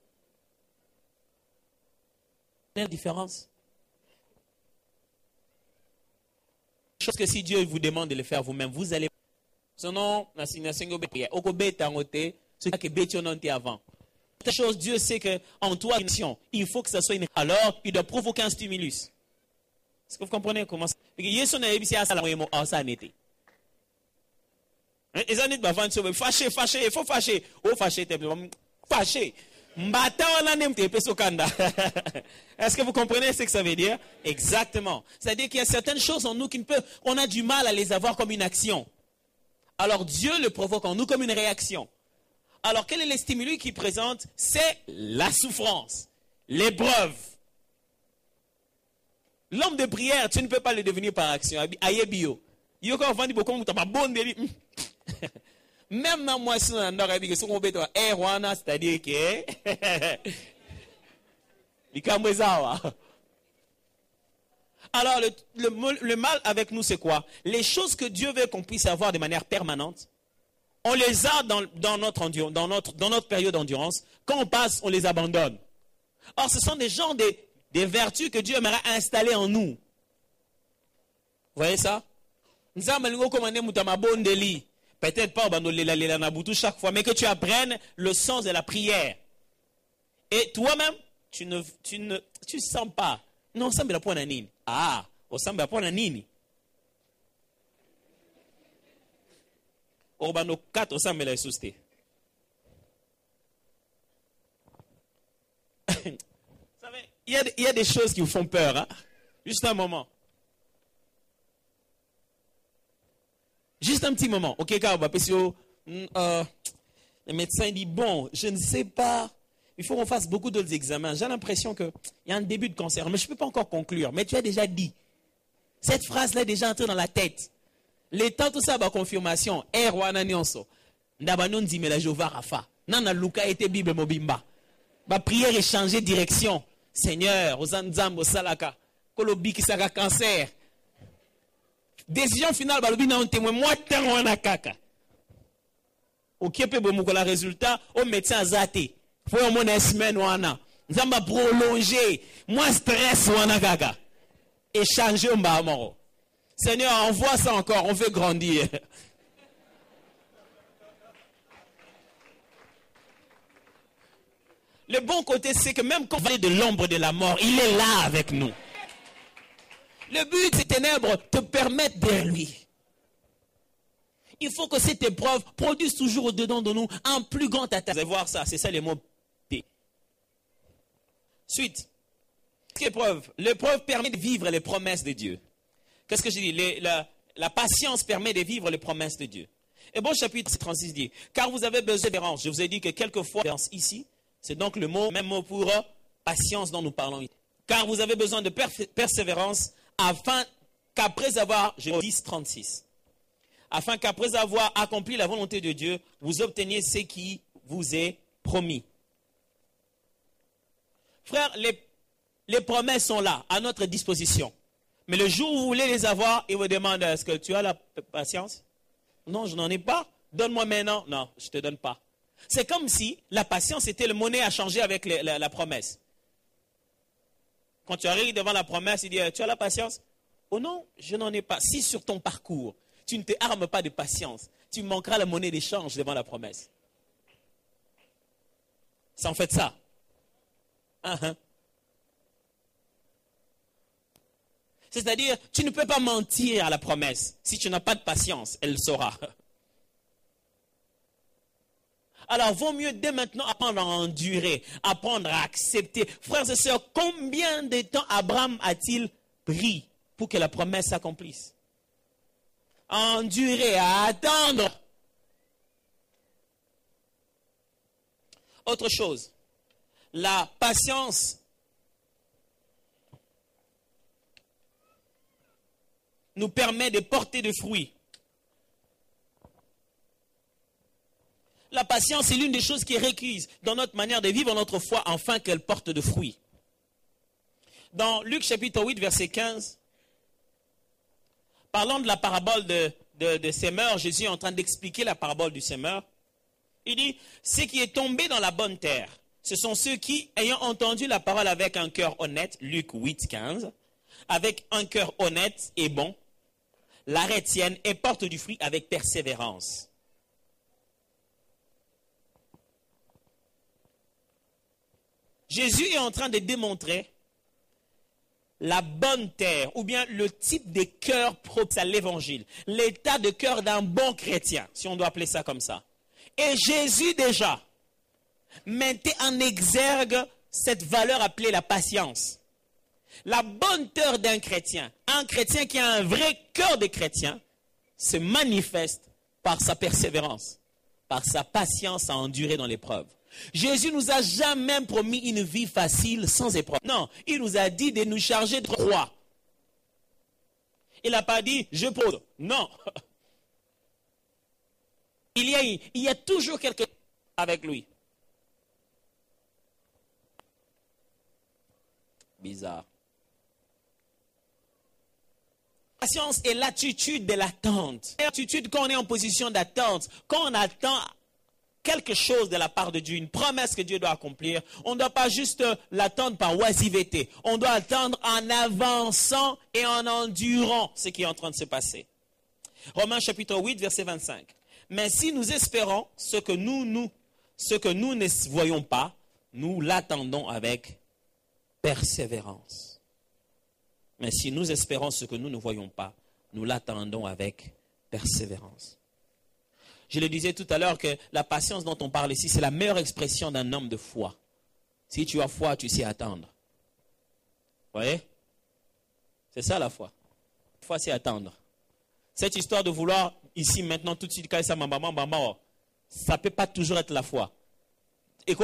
La différence. Chose que si Dieu vous demande de le faire vous-même, vous allez. Sinon, la signation prière. Avant. Cette chose, Dieu sait que en toi, il faut que ça soit une. Alors, il doit provoquer un stimulus. Est-ce que vous comprenez comment ça? Fâché, il faut fâcher. Oh, fâché, fâché. Est-ce que vous comprenez ce que ça veut dire? Exactement. C'est-à-dire qu'il y a certaines choses en nous on a du mal à les avoir comme une action. Alors Dieu le provoque en nous comme une réaction. Alors quel est le stimulus qu'il présente? C'est la souffrance, l'épreuve. L'homme de prière, tu ne peux pas le devenir par action. Ayebio. Même dans moi, c'est-à-dire que alors, le mal avec nous, c'est quoi? Les choses que Dieu veut qu'on puisse avoir de manière permanente, on les a dans notre période d'endurance. Quand on passe, on les abandonne. Or, ce sont des genres des vertus que Dieu aimerait installer en nous. Vous voyez ça? Peut-être pas chaque fois, mais que tu apprennes le sens de la prière. Et toi-même, tu sens pas. Non, ça me la pointe à nini. Ah, ça me la pointe à nini. Urbano 4, ça me la susté. Vous savez, il y a des choses qui vous font peur. Hein? Juste un moment. Juste un petit moment. Ok, parce que le médecin dit, bon, je ne sais pas. Il faut qu'on fasse beaucoup d'autres examens. J'ai l'impression qu'il y a un début de cancer, mais je ne peux pas encore conclure. Mais tu as déjà dit. Cette phrase-là est déjà entrée dans la tête. L'état, tout ça, confirmation. Erwana nyonso. Ndabanon dit, mais la Jova Rafa. Nana Luka était Bible Mobimba. Ma prière est changée de direction. Seigneur, Ozanzambo Salaka. Kolobi qui sera cancer. Décision finale, balobi na on témoin. Moi, t'en kaka. Ok, peu bon, la résultat, au médecin zaté. Faut au moins une semaine wana. Nzamba prolonger. Moi stress wana gaga. Échanger au mbamoro. Seigneur, envoie ça encore, on veut grandir. Le bon côté, c'est que même quand on va de l'ombre de la mort, il est là avec nous. Le but de ces ténèbres te permettent d'être lui. Il faut que cette épreuve produise toujours au-dedans de nous un plus grand attaque. Vous allez voir ça, c'est ça les mots P. Suite. L'épreuve permet de vivre les promesses de Dieu. Qu'est-ce que je dis? La patience permet de vivre les promesses de Dieu. Et bon, chapitre 36 dit, car vous avez besoin de persévérance. Je vous ai dit que quelquefois, ici, c'est donc le même mot pour patience dont nous parlons ici. Car vous avez besoin de persévérance afin qu'après avoir, je dis 36, afin qu'après avoir accompli la volonté de Dieu, vous obteniez ce qui vous est promis. Frères, les promesses sont là, à notre disposition. Mais le jour où vous voulez les avoir, il vous demande, est-ce que tu as la patience? Non, je n'en ai pas. Donne-moi maintenant. Non, je ne te donne pas. C'est comme si la patience était le monnaie à changer avec la promesse. Quand tu arrives devant la promesse, il dit, tu as la patience? Oh non, je n'en ai pas. Si sur ton parcours, tu ne te armes pas de patience, tu manqueras la monnaie d'échange devant la promesse. C'est en fait ça. C'est-à-dire, tu ne peux pas mentir à la promesse. Si tu n'as pas de patience, elle le saura. Alors, vaut mieux dès maintenant apprendre à endurer, apprendre à accepter. Frères et sœurs, combien de temps Abraham a-t-il pris pour que la promesse s'accomplisse? À endurer, à attendre. Autre chose, la patience nous permet de porter des fruits. La patience est l'une des choses qui est requise dans notre manière de vivre notre foi afin qu'elle porte de fruits. Dans Luc chapitre 8, verset 15, parlant de la parabole de semeur, Jésus est en train d'expliquer la parabole du semeur. Il dit, ce qui est tombé dans la bonne terre, ce sont ceux qui, ayant entendu la parole avec un cœur honnête, Luc 8, 15, avec un cœur honnête et bon, la retiennent et portent du fruit avec persévérance. Jésus est en train de démontrer la bonne terre, ou bien le type de cœur propre à l'évangile, l'état de cœur d'un bon chrétien, si on doit appeler ça comme ça. Et Jésus déjà mettait en exergue cette valeur appelée la patience. La bonne terre d'un chrétien, un chrétien qui a un vrai cœur de chrétien, se manifeste par sa persévérance, par sa patience à endurer dans l'épreuve. Jésus nous a jamais promis une vie facile sans épreuve. Non, il nous a dit de nous charger de croix. Il n'a pas dit, je pose. Non. Il y a toujours quelqu'un avec lui. Bizarre. La patience est l'attitude de l'attente. L'attitude quand on est en position d'attente, quand on attend quelque chose de la part de Dieu, une promesse que Dieu doit accomplir, on ne doit pas juste l'attendre par oisiveté. On doit attendre en avançant et en endurant ce qui est en train de se passer. Romains chapitre 8, verset 25. Mais si nous espérons ce que nous ne voyons pas, nous l'attendons avec persévérance. Mais si nous espérons ce que nous ne voyons pas, nous l'attendons avec persévérance. Je le disais tout à l'heure que la patience dont on parle ici, c'est la meilleure expression d'un homme de foi. Si tu as foi, tu sais attendre. Vous voyez? C'est ça la foi. La foi, c'est attendre. Cette histoire de vouloir, ici, maintenant, tout de suite, ça ne peut pas toujours être la foi. Ça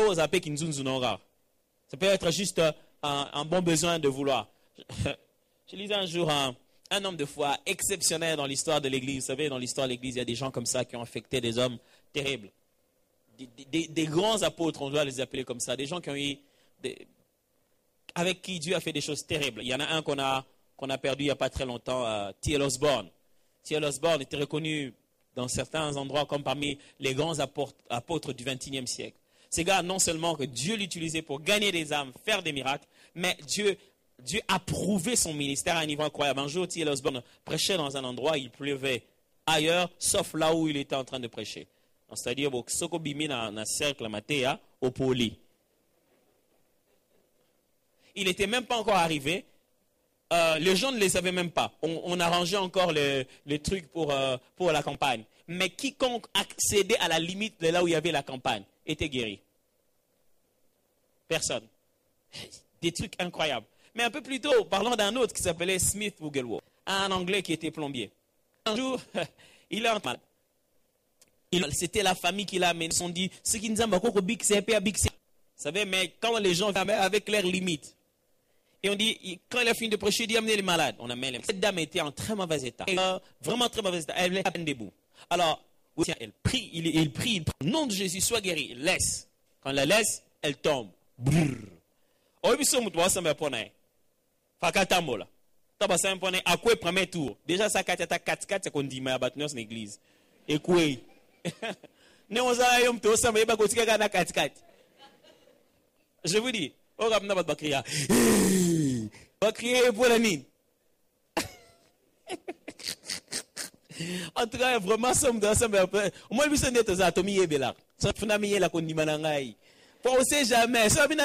peut être juste un bon besoin de vouloir. Je lisais un jour un homme de foi exceptionnel dans l'histoire de l'Église. Vous savez, dans l'histoire de l'Église, il y a des gens comme ça qui ont affecté des hommes terribles. Des grands apôtres, on doit les appeler comme ça. Des gens qui ont eu avec qui Dieu a fait des choses terribles. Il y en a un qu'on a perdu il n'y a pas très longtemps, T.L. Osborne. T.L. Osborne était reconnu dans certains endroits comme parmi les grands apôtres du XXIe siècle. Ces gars, non seulement que Dieu l'utilisait pour gagner des âmes, faire des miracles, mais Dieu a prouvé son ministère à un niveau incroyable. Un jour, T.L. Osborne prêchait dans un endroit, il pleuvait ailleurs, sauf là où il était en train de prêcher. C'est-à-dire, Soko Bimi dans un cercle Matéa, au poli. Il n'était même pas encore arrivé. Les gens ne les savaient même pas. On arrangeait encore le truc pour la campagne. Mais quiconque accédait à la limite de là où il y avait la campagne était guéri. Personne. Des trucs incroyables. Mais un peu plus tôt, parlons d'un autre qui s'appelait Smith Wigglesworth, un Anglais qui était plombier. Un jour, il est en malade. C'était la famille qui l'a amené. Ils se sont dit, ce qui nous a big c'est big. Vous savez, mais quand les gens viennent avec leurs limites, et on dit, quand il a fini de prêcher, il dit, amenez les malades. On amène les... Cette dame était en très mauvais état. Vraiment très mauvais état. Elle est à peine debout. Alors, elle prie, il prie, au nom de Jésus, sois guéri. Il laisse. Quand elle la laisse, elle tombe. Brrr. Fakatambola. Tabasa mpone akwe premier tour. Déjà ça 4 qu'on dit mais abattre dans l'église. Et quoi? Ne on a yom to ça mais ba ko tika na 4. Je vous dis, on va pas bakria. Ba crier pour la nine. En tout cas vraiment ça me ça moi lui c'est net ça to mi yebela. Ça funa mi yela ko ndimana ngai. Pour on sait jamais. Ça bina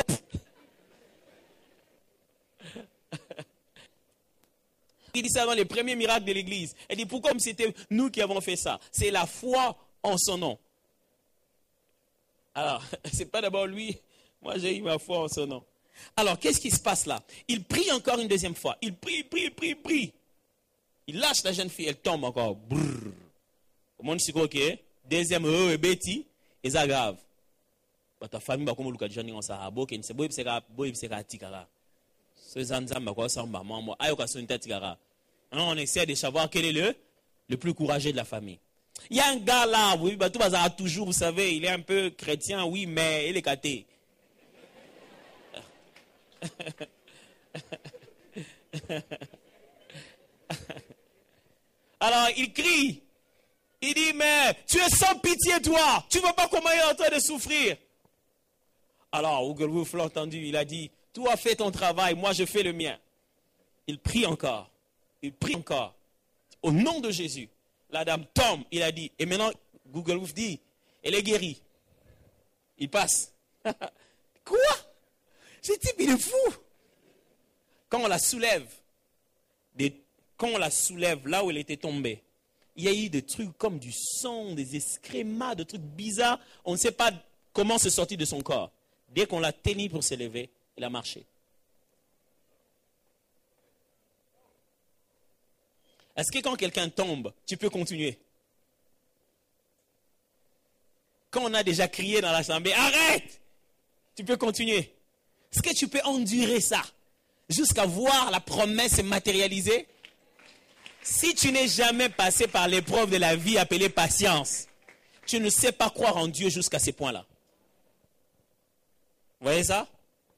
Il dit ça avant les premiers miracles de l'église. Elle dit pourquoi c'était nous qui avons fait ça? C'est la foi en son nom. Alors, c'est pas d'abord lui. Moi, j'ai eu ma foi en son nom. Alors, qu'est-ce qui se passe là? Il prie encore une deuxième fois. Il prie. Il lâche la jeune fille, elle tombe encore. Brrr. Au monde, c'est quoi, deuxième, Betty, et ça grave. Ta famille, comme le cas de Johnny, on s'en a beaucoup. C'est beau, c'est tikara. On essaie de savoir quel est le plus courageux de la famille. Il y a un gars là, oui, tout bazar toujours, vous savez, il est un peu chrétien, oui, mais il est cathé. Alors il crie, il dit mais tu es sans pitié toi, tu ne vois pas comment il est en train de souffrir. Alors Wigglesworth l'a entendu, il a dit toi fais ton travail, moi je fais le mien. Il prie encore. Au nom de Jésus, la dame tombe, il a dit, et maintenant, Wigglesworth dit, elle est guérie. Il passe. Quoi? Ce type, il est fou. Quand on la soulève là où elle était tombée, il y a eu des trucs comme du sang, des excrémats, des trucs bizarres. On ne sait pas comment se sortir de son corps. Dès qu'on l'a tenue pour se lever, elle a marché. Est-ce que quand quelqu'un tombe, tu peux continuer? Quand on a déjà crié dans l'assemblée, arrête! Tu peux continuer. Est-ce que tu peux endurer ça jusqu'à voir la promesse se matérialiser? Si tu n'es jamais passé par l'épreuve de la vie appelée patience, tu ne sais pas croire en Dieu jusqu'à ce point-là. Vous voyez ça?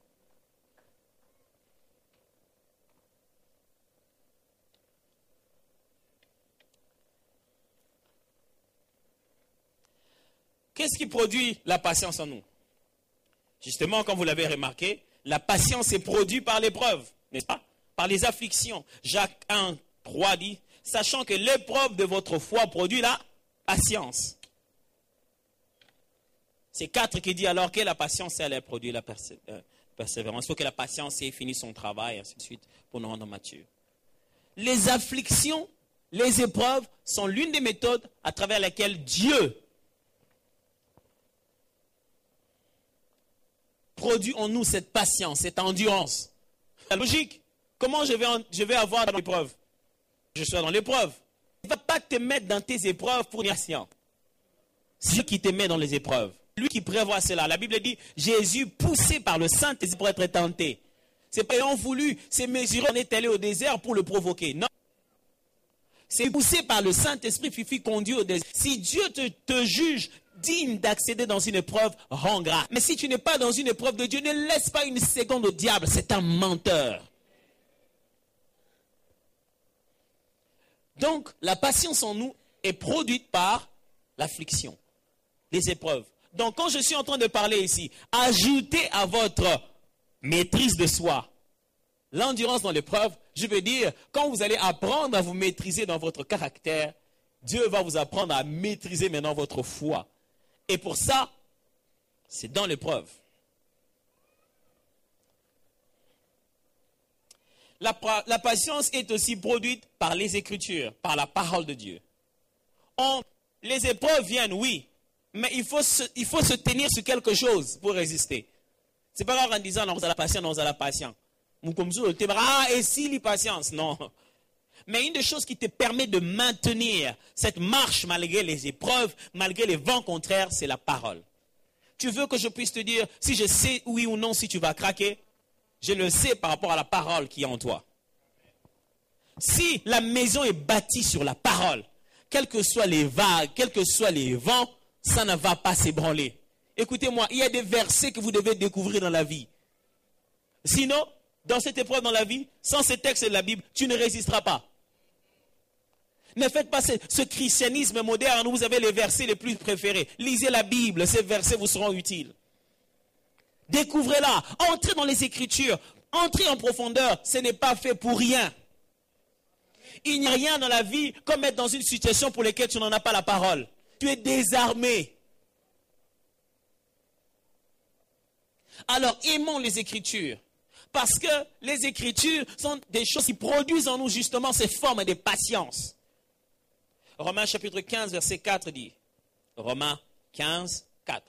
Qu'est-ce qui produit la patience en nous? Justement, comme vous l'avez remarqué, la patience est produite par l'épreuve, n'est-ce pas? Par les afflictions. Jacques 1, 3 dit, sachant que l'épreuve de votre foi produit la patience. C'est 4 qui dit alors que la patience, elle produit la persévérance. Il faut que la patience ait fini son travail, ainsi de suite, pour nous rendre matures. Les afflictions, les épreuves sont l'une des méthodes à travers lesquelles Dieu produit en nous cette patience, cette endurance. La logique, comment je vais avoir dans l'épreuve? Je suis dans l'épreuve. Il ne va pas te mettre dans tes épreuves pour dire patient. C'est lui qui te met dans les épreuves. Lui qui prévoit cela. La Bible dit, Jésus poussé par le Saint-Esprit pour être tenté. C'est pas ayant voulu, c'est mesuré, on est allé au désert pour le provoquer. Non. C'est poussé par le Saint-Esprit, Fifi conduit au désert. Si Dieu te juge digne d'accéder dans une épreuve, rends grâce. Mais si tu n'es pas dans une épreuve de Dieu, ne laisse pas une seconde au diable. C'est un menteur. Donc, la patience en nous est produite par l'affliction, les épreuves. Donc, quand je suis en train de parler ici, ajoutez à votre maîtrise de soi l'endurance dans l'épreuve, je veux dire, quand vous allez apprendre à vous maîtriser dans votre caractère, Dieu va vous apprendre à maîtriser maintenant votre foi. Et pour ça, c'est dans l'épreuve. La patience est aussi produite par les Écritures, par la parole de Dieu. Les épreuves viennent, oui, mais il faut se tenir sur quelque chose pour résister. Ce n'est pas grave en disant, non, vous avez la patience, non, vous avez la patience. Et si la patience, non. Mais une des choses qui te permet de maintenir cette marche malgré les épreuves, malgré les vents contraires, c'est la parole. Tu veux que je puisse te dire, si je sais oui ou non si tu vas craquer, je le sais par rapport à la parole qui est en toi. Si la maison est bâtie sur la parole, quelles que soient les vagues, quels que soient les vents, ça ne va pas s'ébranler. Écoutez-moi, il y a des versets que vous devez découvrir dans la vie. Sinon, dans cette épreuve dans la vie, sans ces textes de la Bible, tu ne résisteras pas. Ne faites pas ce christianisme moderne où vous avez les versets les plus préférés. Lisez la Bible, ces versets vous seront utiles. Découvrez-la, entrez dans les Écritures, entrez en profondeur, ce n'est pas fait pour rien. Il n'y a rien dans la vie comme être dans une situation pour laquelle tu n'en as pas la parole. Tu es désarmé. Alors aimons les Écritures. Parce que les Écritures sont des choses qui produisent en nous justement ces formes de patience. Romains chapitre 15, verset 4 dit, Romains 15, 4.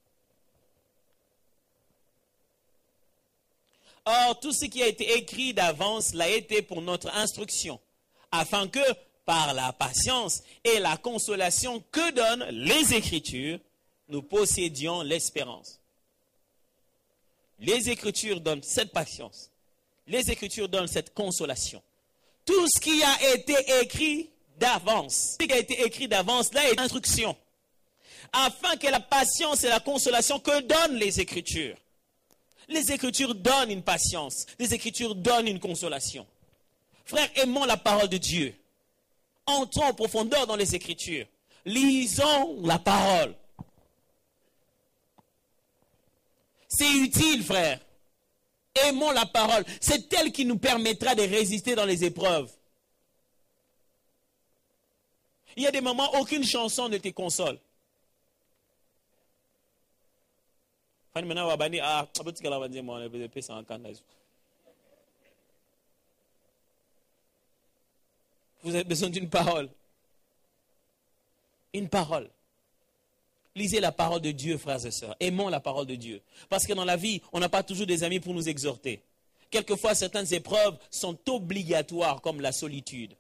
Or, tout ce qui a été écrit d'avance l'a été pour notre instruction, afin que, par la patience et la consolation que donnent les Écritures, nous possédions l'espérance. Les Écritures donnent cette patience. Les Écritures donnent cette consolation. Tout ce qui a été écrit d'avance, ce qui a été écrit d'avance, là est instruction. Afin que la patience et la consolation que donnent les Écritures. Les Écritures donnent une patience. Les Écritures donnent une consolation. Frères, aimons la parole de Dieu. Entrons en profondeur dans les Écritures. Lisons la parole. C'est utile, frère. Aimons la parole. C'est elle qui nous permettra de résister dans les épreuves. Il y a des moments où aucune chanson ne te console. Vous avez besoin d'une parole. Une parole. Lisez la parole de Dieu, frères et sœurs. Aimons la parole de Dieu. Parce que dans la vie, on n'a pas toujours des amis pour nous exhorter. Quelquefois, certaines épreuves sont obligatoires, comme la solitude.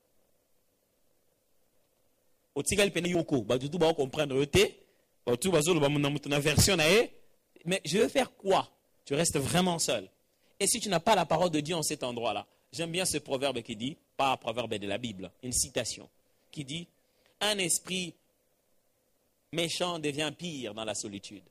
Mais je veux faire quoi? Tu restes vraiment seul. Et si tu n'as pas la parole de Dieu en cet endroit-là, j'aime bien ce proverbe qui dit, pas un proverbe de la Bible, une citation, qui dit « Un esprit méchant devient pire dans la solitude.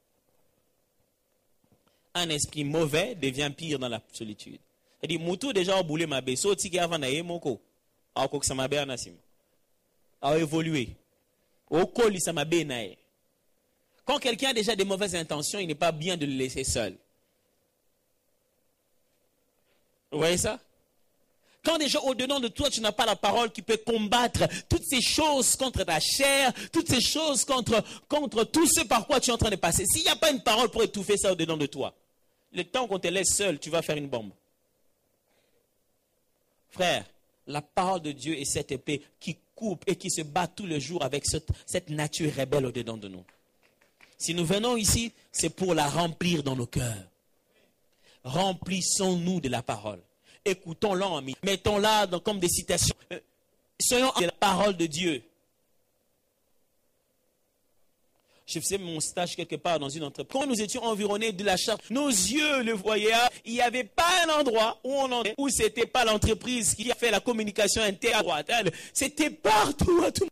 Un esprit mauvais devient pire dans la solitude. » C'est-à-dire, Moutou déjà a boulé ma beso, tiki avant na yemoko, a okok sa mabe anasim, a évolué, oko li sa mabe nae. Quand quelqu'un a déjà des mauvaises intentions, il n'est pas bien de le laisser seul. Vous voyez ça? Quand déjà au-dedans de toi, tu n'as pas la parole qui peut combattre toutes ces choses contre ta chair, toutes ces choses contre tout ce par quoi tu es en train de passer. S'il n'y a pas une parole pour étouffer ça au-dedans de toi, le temps qu'on te laisse seul, tu vas faire une bombe. Frère, la parole de Dieu est cette épée qui coupe et qui se bat tous les jours avec cette nature rebelle au-dedans de nous. Si nous venons ici, c'est pour la remplir dans nos cœurs. Remplissons-nous de la parole. Écoutons-la, mettons-la comme des citations. Soyons de la parole de Dieu. Je faisais mon stage quelque part dans une entreprise. Quand nous étions environnés de la charte, nos yeux le voyaient. Il n'y avait pas un endroit où ce n'était pas l'entreprise qui a fait la communication interne à droite. C'était partout, à tout.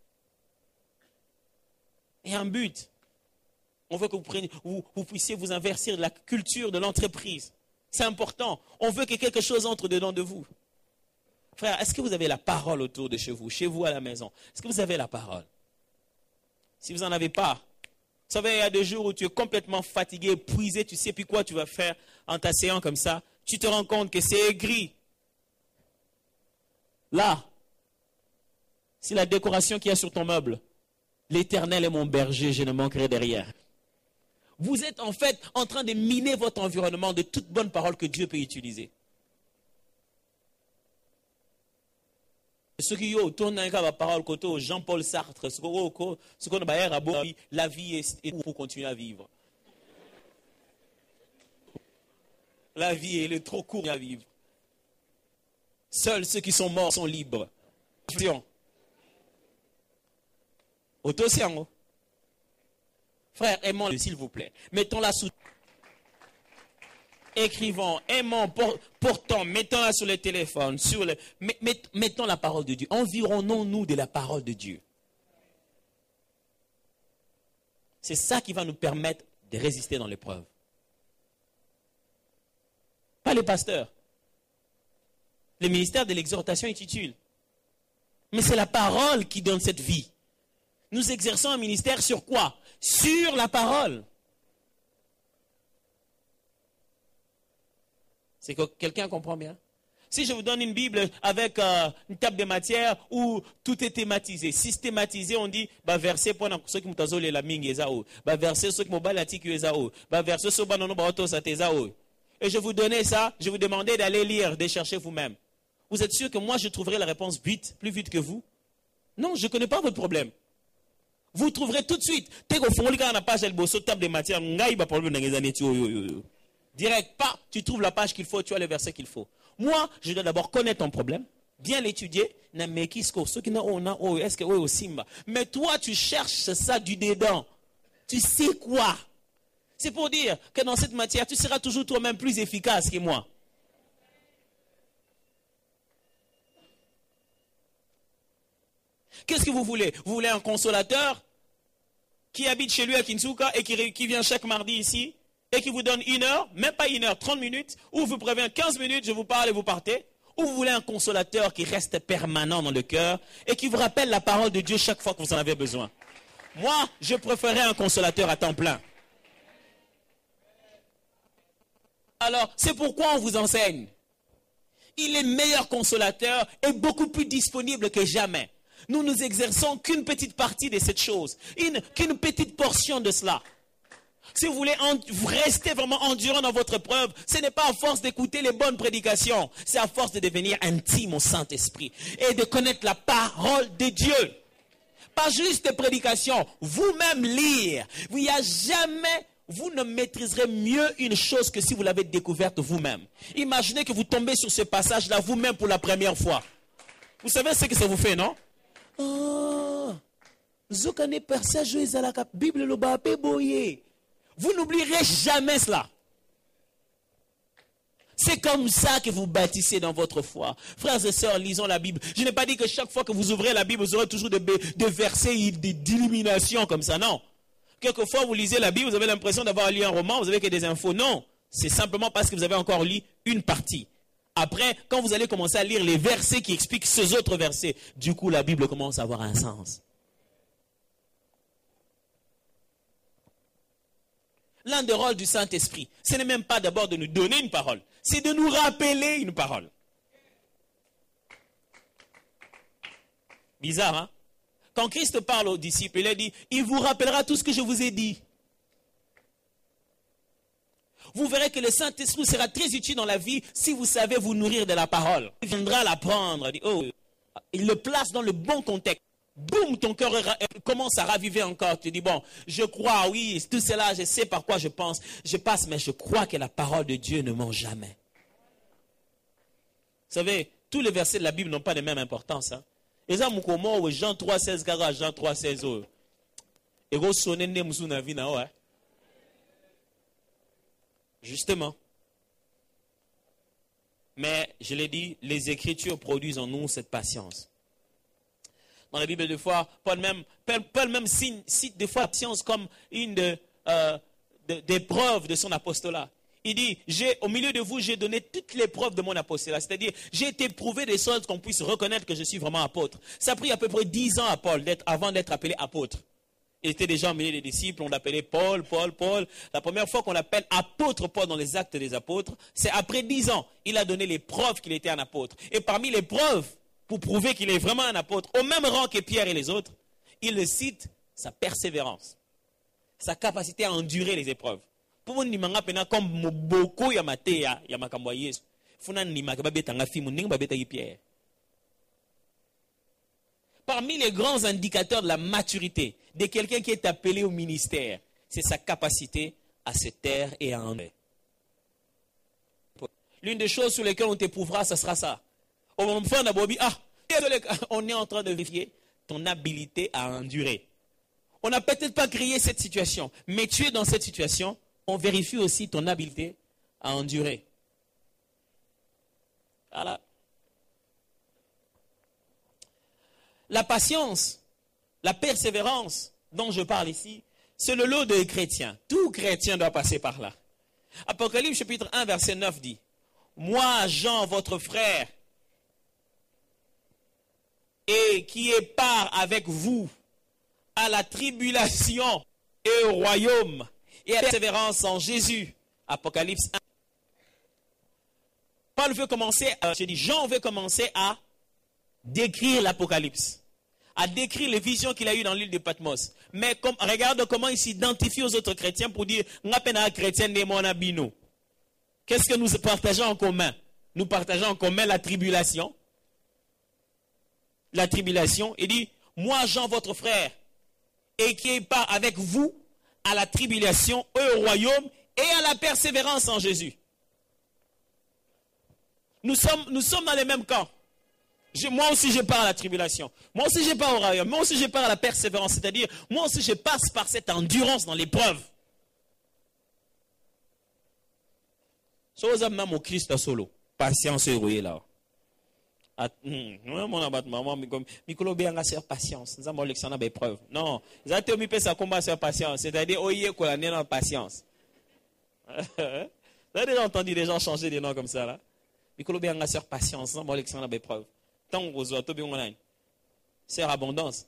Et un but. On veut que vous puissiez vous investir de la culture de l'entreprise. C'est important. On veut que quelque chose entre dedans de vous. Frère, est-ce que vous avez la parole autour de chez vous à la maison? Est-ce que vous avez la parole? Si vous n'en avez pas, vous savez, il y a des jours où tu es complètement fatigué, épuisé, tu ne sais plus quoi tu vas faire en t'asseyant comme ça. Tu te rends compte que c'est gris. Là, c'est la décoration qu'il y a sur ton meuble. L'Éternel est mon berger, je ne manquerai de rien. Vous êtes en fait en train de miner votre environnement de toute bonne parole que Dieu peut utiliser. Ce qui tourne dans la parole côté Jean-Paul Sartre, ce qu'on a la vie est pour continuer à vivre. La vie elle est trop courte à vivre. Seuls ceux qui sont morts sont libres. Autosiango. Frère, aimons-le, s'il vous plaît. Mettons-la sous. Écrivons, aimons, portons, mettons-la sur le téléphone, mettons la parole de Dieu. Environnons-nous de la parole de Dieu. C'est ça qui va nous permettre de résister dans l'épreuve. Pas les pasteurs. Le ministère de l'exhortation est utile. Mais c'est la parole qui donne cette vie. Nous exerçons un ministère sur quoi? Sur la parole. C'est que quelqu'un comprend bien? Si je vous donne une Bible avec une table de matière où tout est thématisé, systématisé, on dit verset pour ceux qui m'ont la mingi ezao, verset ceux qui m'ont balatiku ezao, verset ceux qui m'ont baoto satezao. Et je vous donnais ça, je vous demandais d'aller lire, de chercher vous-même. Vous êtes sûr que moi je trouverai la réponse vite, plus vite que vous? Non, je ne connais pas votre problème. Vous trouverez tout de suite. Direct, pas, tu trouves la page qu'il faut, tu as le verset qu'il faut. Moi, je dois d'abord connaître ton problème, bien l'étudier. Mais toi, tu cherches ça du dedans. Tu sais quoi? C'est pour dire que dans cette matière, tu seras toujours toi-même plus efficace que moi. Qu'est-ce que vous voulez? Vous voulez un consolateur qui habite chez lui à Kinsuka et qui vient chaque mardi ici et qui vous donne 1 heure, même pas 1 heure, 30 minutes, ou vous prévient 15 minutes, je vous parle et vous partez? Ou vous voulez un consolateur qui reste permanent dans le cœur et qui vous rappelle la parole de Dieu chaque fois que vous en avez besoin? Moi, je préférais un consolateur à temps plein. Alors, c'est pourquoi on vous enseigne. Il est meilleur consolateur et beaucoup plus disponible que jamais. Nous nous exerçons qu'une petite partie de cette chose, qu'une petite portion de cela. Si vous voulez rester vraiment endurant dans votre preuve, ce n'est pas à force d'écouter les bonnes prédications, c'est à force de devenir intime au Saint-Esprit et de connaître la parole de Dieu. Pas juste des prédications, vous-même lire. Il n'y a jamais, vous ne maîtriserez mieux une chose que si vous l'avez découverte vous-même. Imaginez que vous tombez sur ce passage-là vous-même pour la première fois. Vous savez ce que ça vous fait, non? Oh, Bible vous n'oublierez jamais cela. C'est comme ça que vous bâtissez dans votre foi. Frères et sœurs, lisons la Bible. Je n'ai pas dit que chaque fois que vous ouvrez la Bible, vous aurez toujours des versets d'illumination comme ça. Non. Quelquefois, vous lisez la Bible, vous avez l'impression d'avoir lu un roman, vous avez que des infos. Non. C'est simplement parce que vous avez encore lu une partie. Après, quand vous allez commencer à lire les versets qui expliquent ces autres versets, du coup, la Bible commence à avoir un sens. L'un des rôles du Saint-Esprit, ce n'est même pas d'abord de nous donner une parole, c'est de nous rappeler une parole. Bizarre, hein? Quand Christ parle aux disciples, il a dit, il vous rappellera tout ce que je vous ai dit. Vous verrez que le Saint-Esprit sera très utile dans la vie si vous savez vous nourrir de la parole. Il viendra l'apprendre, il le place dans le bon contexte. Boum, ton cœur commence à raviver encore. Tu dis, bon, je crois, oui, tout cela, je sais par quoi je pense. Je passe, mais je crois que la parole de Dieu ne ment jamais. Vous savez, tous les versets de la Bible n'ont pas la même importance. Hein. Les hommes, comment, Jean 3,16, car Jean 3,16, et vous sonnez, ouais. Justement. Mais, je l'ai dit, les Écritures produisent en nous cette patience. Dans la Bible, des fois, Paul même cite des fois la patience comme une des preuves de son apostolat. Il dit, au milieu de vous, j'ai donné toutes les preuves de mon apostolat. C'est-à-dire, j'ai été prouvé des choses qu'on puisse reconnaître que je suis vraiment apôtre. Ça a pris à peu près 10 ans à Paul avant d'être appelé apôtre. Il était déjà au milieu des disciples, on l'appelait Paul. La première fois qu'on l'appelle apôtre Paul dans les Actes des Apôtres, c'est après 10 ans. Il a donné les preuves qu'il était un apôtre. Et parmi les preuves, pour prouver qu'il est vraiment un apôtre, au même rang que Pierre et les autres, il le cite sa persévérance, sa capacité à endurer les épreuves. Pour vous dire, comme beaucoup ya matéa ya makambo Yesu, funa ndima ka babeta ngafi muninga babeta Pierre. Parmi les grands indicateurs de la maturité de quelqu'un qui est appelé au ministère, c'est sa capacité à se taire et à endurer. L'une des choses sur lesquelles on t'éprouvera, ce sera ça. On est en train de vérifier ton habilité à endurer. On n'a peut-être pas créé cette situation, mais tu es dans cette situation, on vérifie aussi ton habilité à endurer. Voilà. La patience, la persévérance dont je parle ici, c'est le lot des chrétiens. Tout chrétien doit passer par là. Apocalypse chapitre 1, verset 9 dit, « Moi, Jean, votre frère, et qui est part avec vous à la tribulation et au royaume et à la persévérance en Jésus. » Apocalypse 1. Paul veut commencer, Jean veut commencer à décrire l'Apocalypse, à décrire les visions qu'il a eues dans l'île de Patmos. Mais regarde comment il s'identifie aux autres chrétiens pour dire, qu'est-ce que nous partageons en commun? Nous partageons en commun la tribulation. La tribulation, il dit, moi Jean votre frère, et qui est part avec vous à la tribulation, eux au royaume, et à la persévérance en Jésus. Nous sommes dans les mêmes camps. Moi aussi je pars à la tribulation, moi aussi je pars au royaume, moi aussi je pars à la persévérance, c'est-à-dire, moi aussi je passe par cette endurance dans l'épreuve. Même au Christ solo, patience et là. Mon abat maman mikolo bien faire patience nous avons l'élection na épreuve non ils ont mis ça combat sur patience c'est-à-dire oyer quoi la en patience. Vous avez déjà entendu des gens changer des noms comme ça là mikolo bien faire patience nous avons l'élection na épreuve tant aux autres bien online c'est abondance.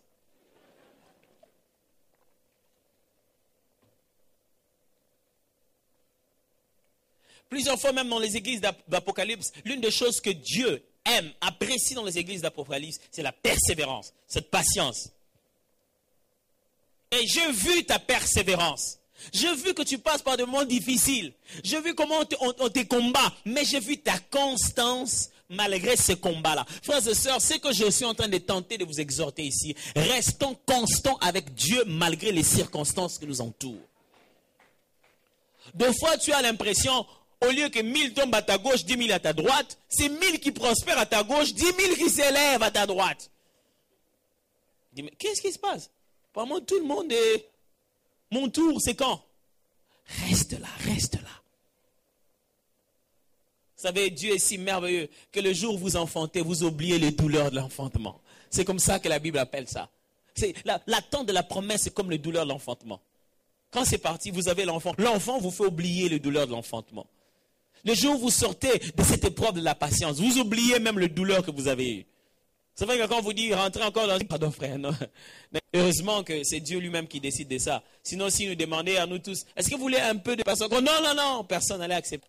Plusieurs fois même dans les églises d'Apocalypse, l'une des choses que Dieu aime, apprécie dans les églises d'Apocalypse, c'est la persévérance, cette patience. Et j'ai vu ta persévérance. J'ai vu que tu passes par des moments difficiles. J'ai vu comment on te combat, mais j'ai vu ta constance malgré ces combats-là. Frères et sœurs, c'est que je suis en train de tenter de vous exhorter ici. Restons constants avec Dieu malgré les circonstances qui nous entourent. Des fois, tu as l'impression, au lieu que 1000 tombent à ta gauche, 10 000 à ta droite, c'est 1000 qui prospèrent à ta gauche, 10 000 qui s'élèvent à ta droite. Dis, mais qu'est-ce qui se passe? Pour moi, tout le monde est... Mon tour, c'est quand? Reste là, reste là. savez, Dieu est si merveilleux que le jour où vous enfantez, vous oubliez les douleurs de l'enfantement. C'est comme ça que la Bible appelle ça. L'attente de la promesse, c'est comme les douleurs de l'enfantement. Quand c'est parti, vous avez l'enfant. L'enfant vous fait oublier les douleurs de l'enfantement. Le jour où vous sortez de cette épreuve de la patience, vous oubliez même les douleurs que vous avez eues. C'est vrai que quand on vous dit rentrez encore dans... Pardon frère, non. Mais heureusement que c'est Dieu lui-même qui décide de ça. Sinon, s'il nous demandait à nous tous, est-ce que vous voulez un peu de patience? Non, personne n'allait accepter.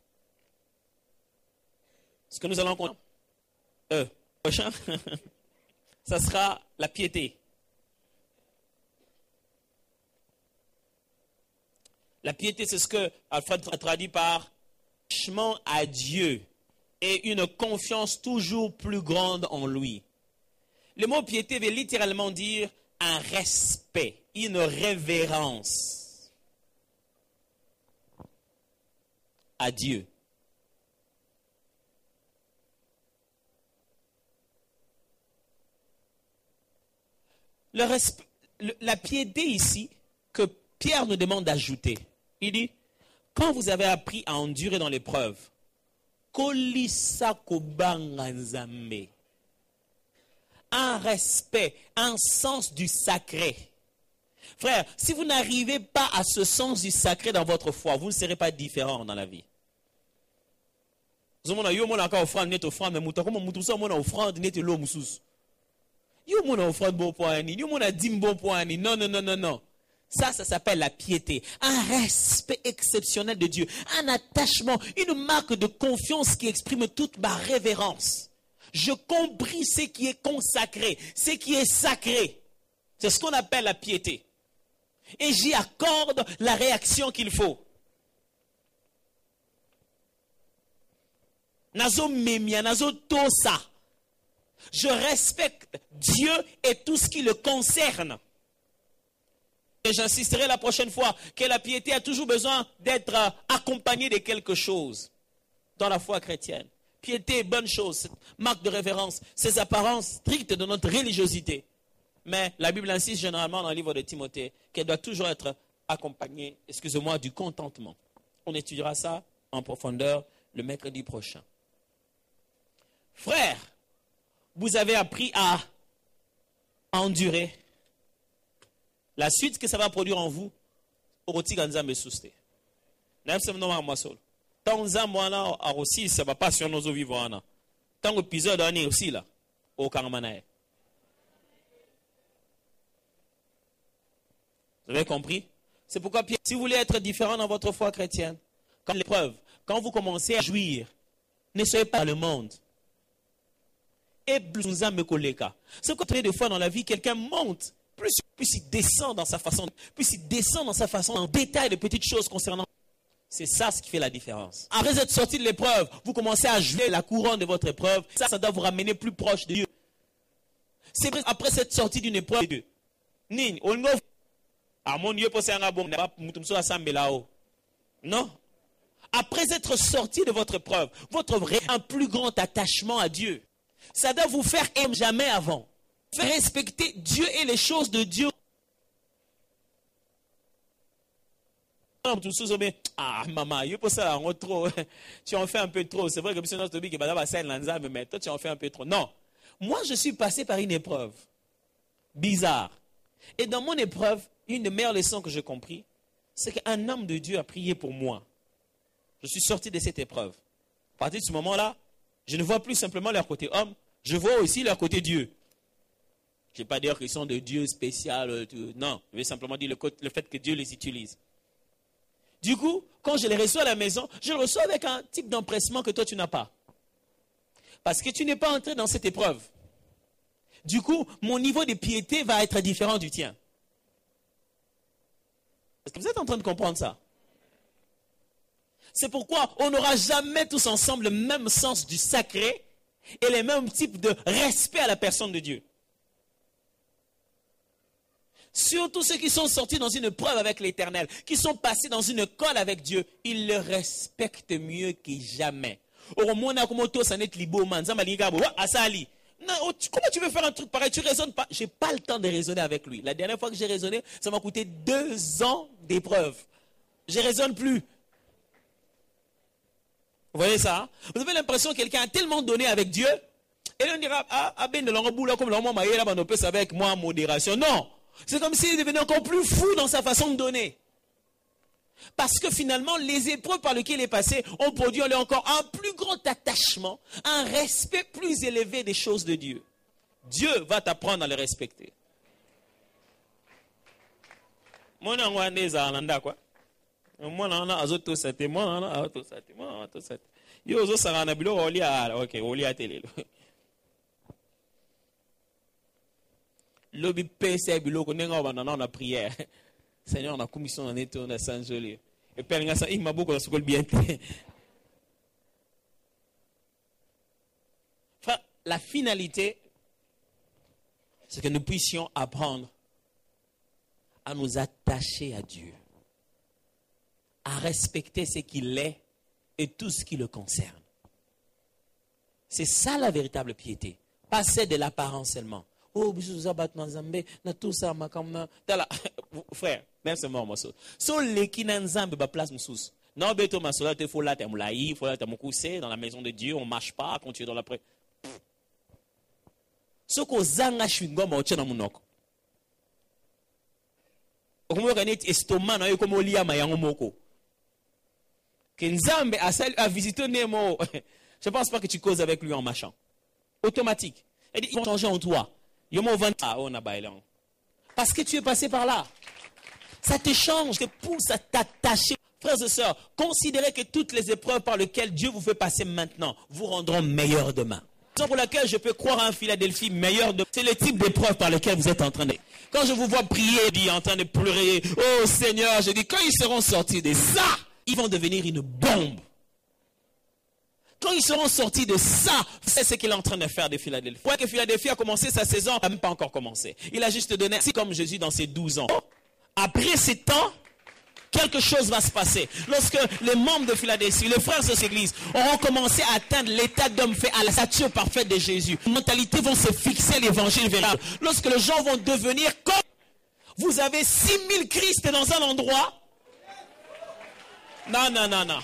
Ce que nous allons comprendre. Prochain, ça sera la piété. La piété, c'est ce que Alfred a traduit par attachement à Dieu et une confiance toujours plus grande en lui. Le mot piété veut littéralement dire un respect, une révérence à Dieu. La piété ici que Pierre nous demande d'ajouter, il dit, quand vous avez appris à endurer dans l'épreuve, kolisa kobanga nzambe. Un respect, un sens du sacré. Frère, si vous n'arrivez pas à ce sens du sacré dans votre foi, vous ne serez pas différent dans la vie. Non, non. Ça s'appelle la piété. Un respect exceptionnel de Dieu. Un attachement, une marque de confiance qui exprime toute ma révérence. Je compris ce qui est consacré, ce qui est sacré. C'est ce qu'on appelle la piété. Et j'y accorde la réaction qu'il faut. Nazo memia, nazo tosa. Je respecte Dieu et tout ce qui le concerne. Et j'insisterai la prochaine fois que la piété a toujours besoin d'être accompagnée de quelque chose dans la foi chrétienne. Piété est bonne chose, marque de révérence, ces apparences strictes de notre religiosité. Mais la Bible insiste généralement dans le livre de Timothée qu'elle doit toujours être accompagnée, du contentement. On étudiera ça en profondeur le mercredi prochain. Frères, vous avez appris à endurer. La suite que ça va produire en vous, Tanza mwana aussi ça va pas sur nos vivants. Tant épisode année aussi là au Karmanae. Vous avez compris? C'est pourquoi Pierre, si vous voulez être différent dans votre foi chrétienne, quand l'épreuve, quand vous commencez à jouir, ne soyez pas dans le monde. Et plus mes collègues. C'est que des fois dans la vie, quelqu'un monte, plus il descend dans sa façon, en détail de petites choses concernant. C'est ça ce qui fait la différence. Après être sorti de l'épreuve, vous commencez à jouer la couronne de votre épreuve. Ça doit vous ramener plus proche de Dieu. C'est après cette sortie d'une épreuve. Non. Après être sorti de votre épreuve, votre vrai un plus grand attachement à Dieu. Ça doit vous faire aimer jamais avant. Faire respecter Dieu et les choses de Dieu. Ah, maman, tu en fais un peu trop. C'est vrai que mais toi, tu en fais un peu trop. Non. Moi, je suis passé par une épreuve bizarre. Et dans mon épreuve, une des meilleures leçons que j'ai compris, c'est qu'un homme de Dieu a prié pour moi. Je suis sorti de cette épreuve. À partir de ce moment-là, je ne vois plus simplement leur côté homme, je vois aussi leur côté Dieu. Je ne vais pas dire qu'ils sont de Dieu spécial. Non, je vais simplement dire le fait que Dieu les utilise. Du coup, quand je les reçois à la maison, je les reçois avec un type d'empressement que toi, tu n'as pas. Parce que tu n'es pas entré dans cette épreuve. Du coup, mon niveau de piété va être différent du tien. Est-ce que vous êtes en train de comprendre ça? C'est pourquoi on n'aura jamais tous ensemble le même sens du sacré et les mêmes types de respect à la personne de Dieu. Surtout ceux qui sont sortis dans une épreuve avec l'Éternel, qui sont passés dans une colle avec Dieu, ils le respectent mieux que jamais. Comment tu veux faire un truc pareil? Tu ne raisonnes pas. Je n'ai pas le temps de raisonner avec lui. La dernière fois que j'ai raisonné, ça m'a coûté 2 ans d'épreuve. Je ne raisonne plus. Vous voyez ça, hein? Vous avez l'impression que quelqu'un a tellement donné avec Dieu. Et là, on dira, ben de l'enroboula comme l'homme maïe là, on peut avec moi, modération. Non. C'est comme s'il devenait encore plus fou dans sa façon de donner. Parce que finalement, les épreuves par lesquelles il est passé ont produit en lui encore un plus grand attachement, un respect plus élevé des choses de Dieu. Dieu va t'apprendre à les respecter. Moi, je quoi. Moi, Lobi pese biloko nenga banana na prière. Seigneur, na commission en été on a sanjoli. Et père ngasa il m'a beaucoup la sokol bien. Enfin, la finalité c'est que nous puissions apprendre à nous attacher à Dieu, à respecter ce qu'il est et tout ce qui le concerne. C'est ça la véritable piété, pas celle de l'apparence seulement. Oh, frère, même c'est mort, monsieur. So, les qui n'ensemble, ba place, monsieur. Non, beto, ma soeur, te faut là, t'es moulaï, faut là, t'es moukoussé, dans la maison de Dieu, on marche pas, quand tu es dans la pré. So, ko zanga chwingom, au tchena mounoko. Okomo ganet estomac, na yo komo liya mayango moko. Kenzambe a visité Nemo. Je pense pas que tu causes avec lui en marchant. Automatique. Elle dit, ils vont changer en toi. Parce que tu es passé par là. Ça te change, te pousse à t'attacher. Frères et sœurs, considérez que toutes les épreuves par lesquelles Dieu vous fait passer maintenant vous rendront meilleurs demain. La raison pour laquelle je peux croire à un Philadelphie meilleur demain, c'est le type d'épreuve par lesquelles vous êtes en train de... Quand je vous vois prier, en train de pleurer, oh Seigneur, je dis, quand ils seront sortis de ça, ils vont devenir une bombe. Quand ils seront sortis de ça, c'est ce qu'il est en train de faire de Philadelphie. Vous voyez que Philadelphie a commencé sa saison, il n'a même pas encore commencé. Il a juste donné, c'est comme Jésus dans ses 12 ans. Après ces temps, quelque chose va se passer. Lorsque les membres de Philadelphie, les frères de cette église, auront commencé à atteindre l'état d'homme fait à la stature parfaite de Jésus, les mentalités vont se fixer l'évangile véritable. Lorsque les gens vont devenir comme vous avez 6000 Christ dans un endroit. Non.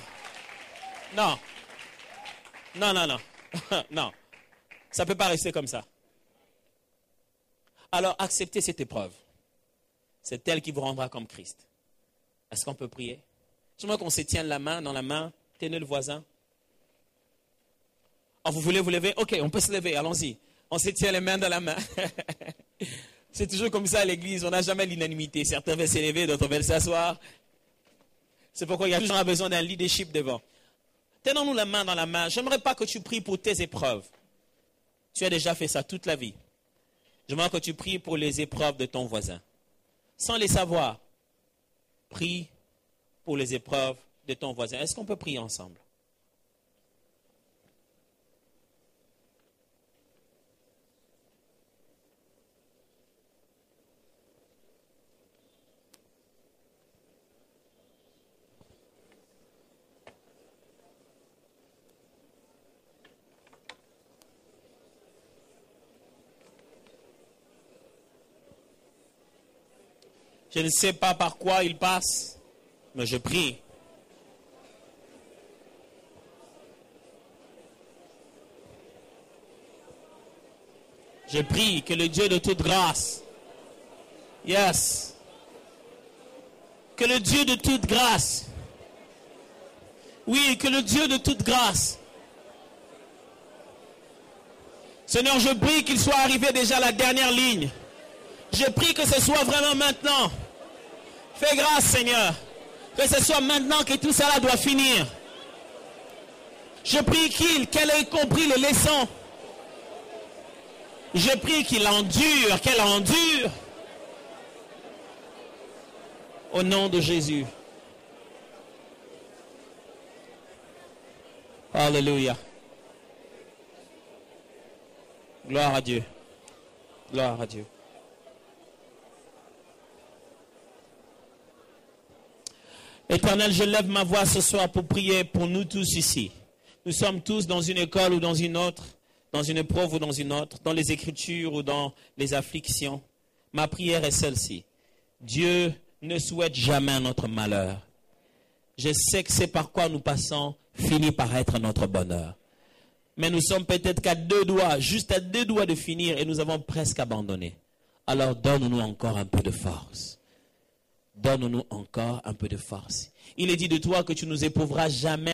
Non. Ça ne peut pas rester comme ça. Alors, acceptez cette épreuve. C'est elle qui vous rendra comme Christ. Est-ce qu'on peut prier? J'aimerais qu'on se tienne la main dans la main. Tenez le voisin. Oh, vous voulez vous lever? Ok, on peut se lever, allons-y. On se tient les mains dans la main. C'est toujours comme ça à l'église, on n'a jamais l'unanimité. Certains veulent s'élever, d'autres veulent s'asseoir. C'est pourquoi il y a toujours besoin d'un leadership devant. Tenons-nous la main dans la main. J'aimerais pas que tu pries pour tes épreuves. Tu as déjà fait ça toute la vie. J'aimerais que tu pries pour les épreuves de ton voisin. Sans les savoir, prie pour les épreuves de ton voisin. Est-ce qu'on peut prier ensemble? Je ne sais pas par quoi il passe, mais je prie. Je prie que le Dieu de toute grâce, yes, que le Dieu de toute grâce, oui, que le Dieu de toute grâce, Seigneur, je prie qu'il soit arrivé déjà à la dernière ligne. Je prie que ce soit vraiment maintenant. Fais grâce, Seigneur. Que ce soit maintenant que tout cela doit finir. Je prie qu'elle ait compris les leçons. Je prie qu'elle endure. Au nom de Jésus. Alléluia. Gloire à Dieu. Gloire à Dieu. Éternel, je lève ma voix ce soir pour prier pour nous tous ici. Nous sommes tous dans une école ou dans une autre, dans une épreuve ou dans une autre, dans les Écritures ou dans les afflictions. Ma prière est celle-ci. Dieu ne souhaite jamais notre malheur. Je sais que c'est par quoi nous passons finit par être notre bonheur. Mais nous sommes peut-être qu'à 2 doigts, juste à 2 doigts de finir et nous avons presque abandonné. Alors donne-nous encore un peu de force. Donne-nous encore un peu de force. Il est dit de toi que tu nous éprouveras jamais.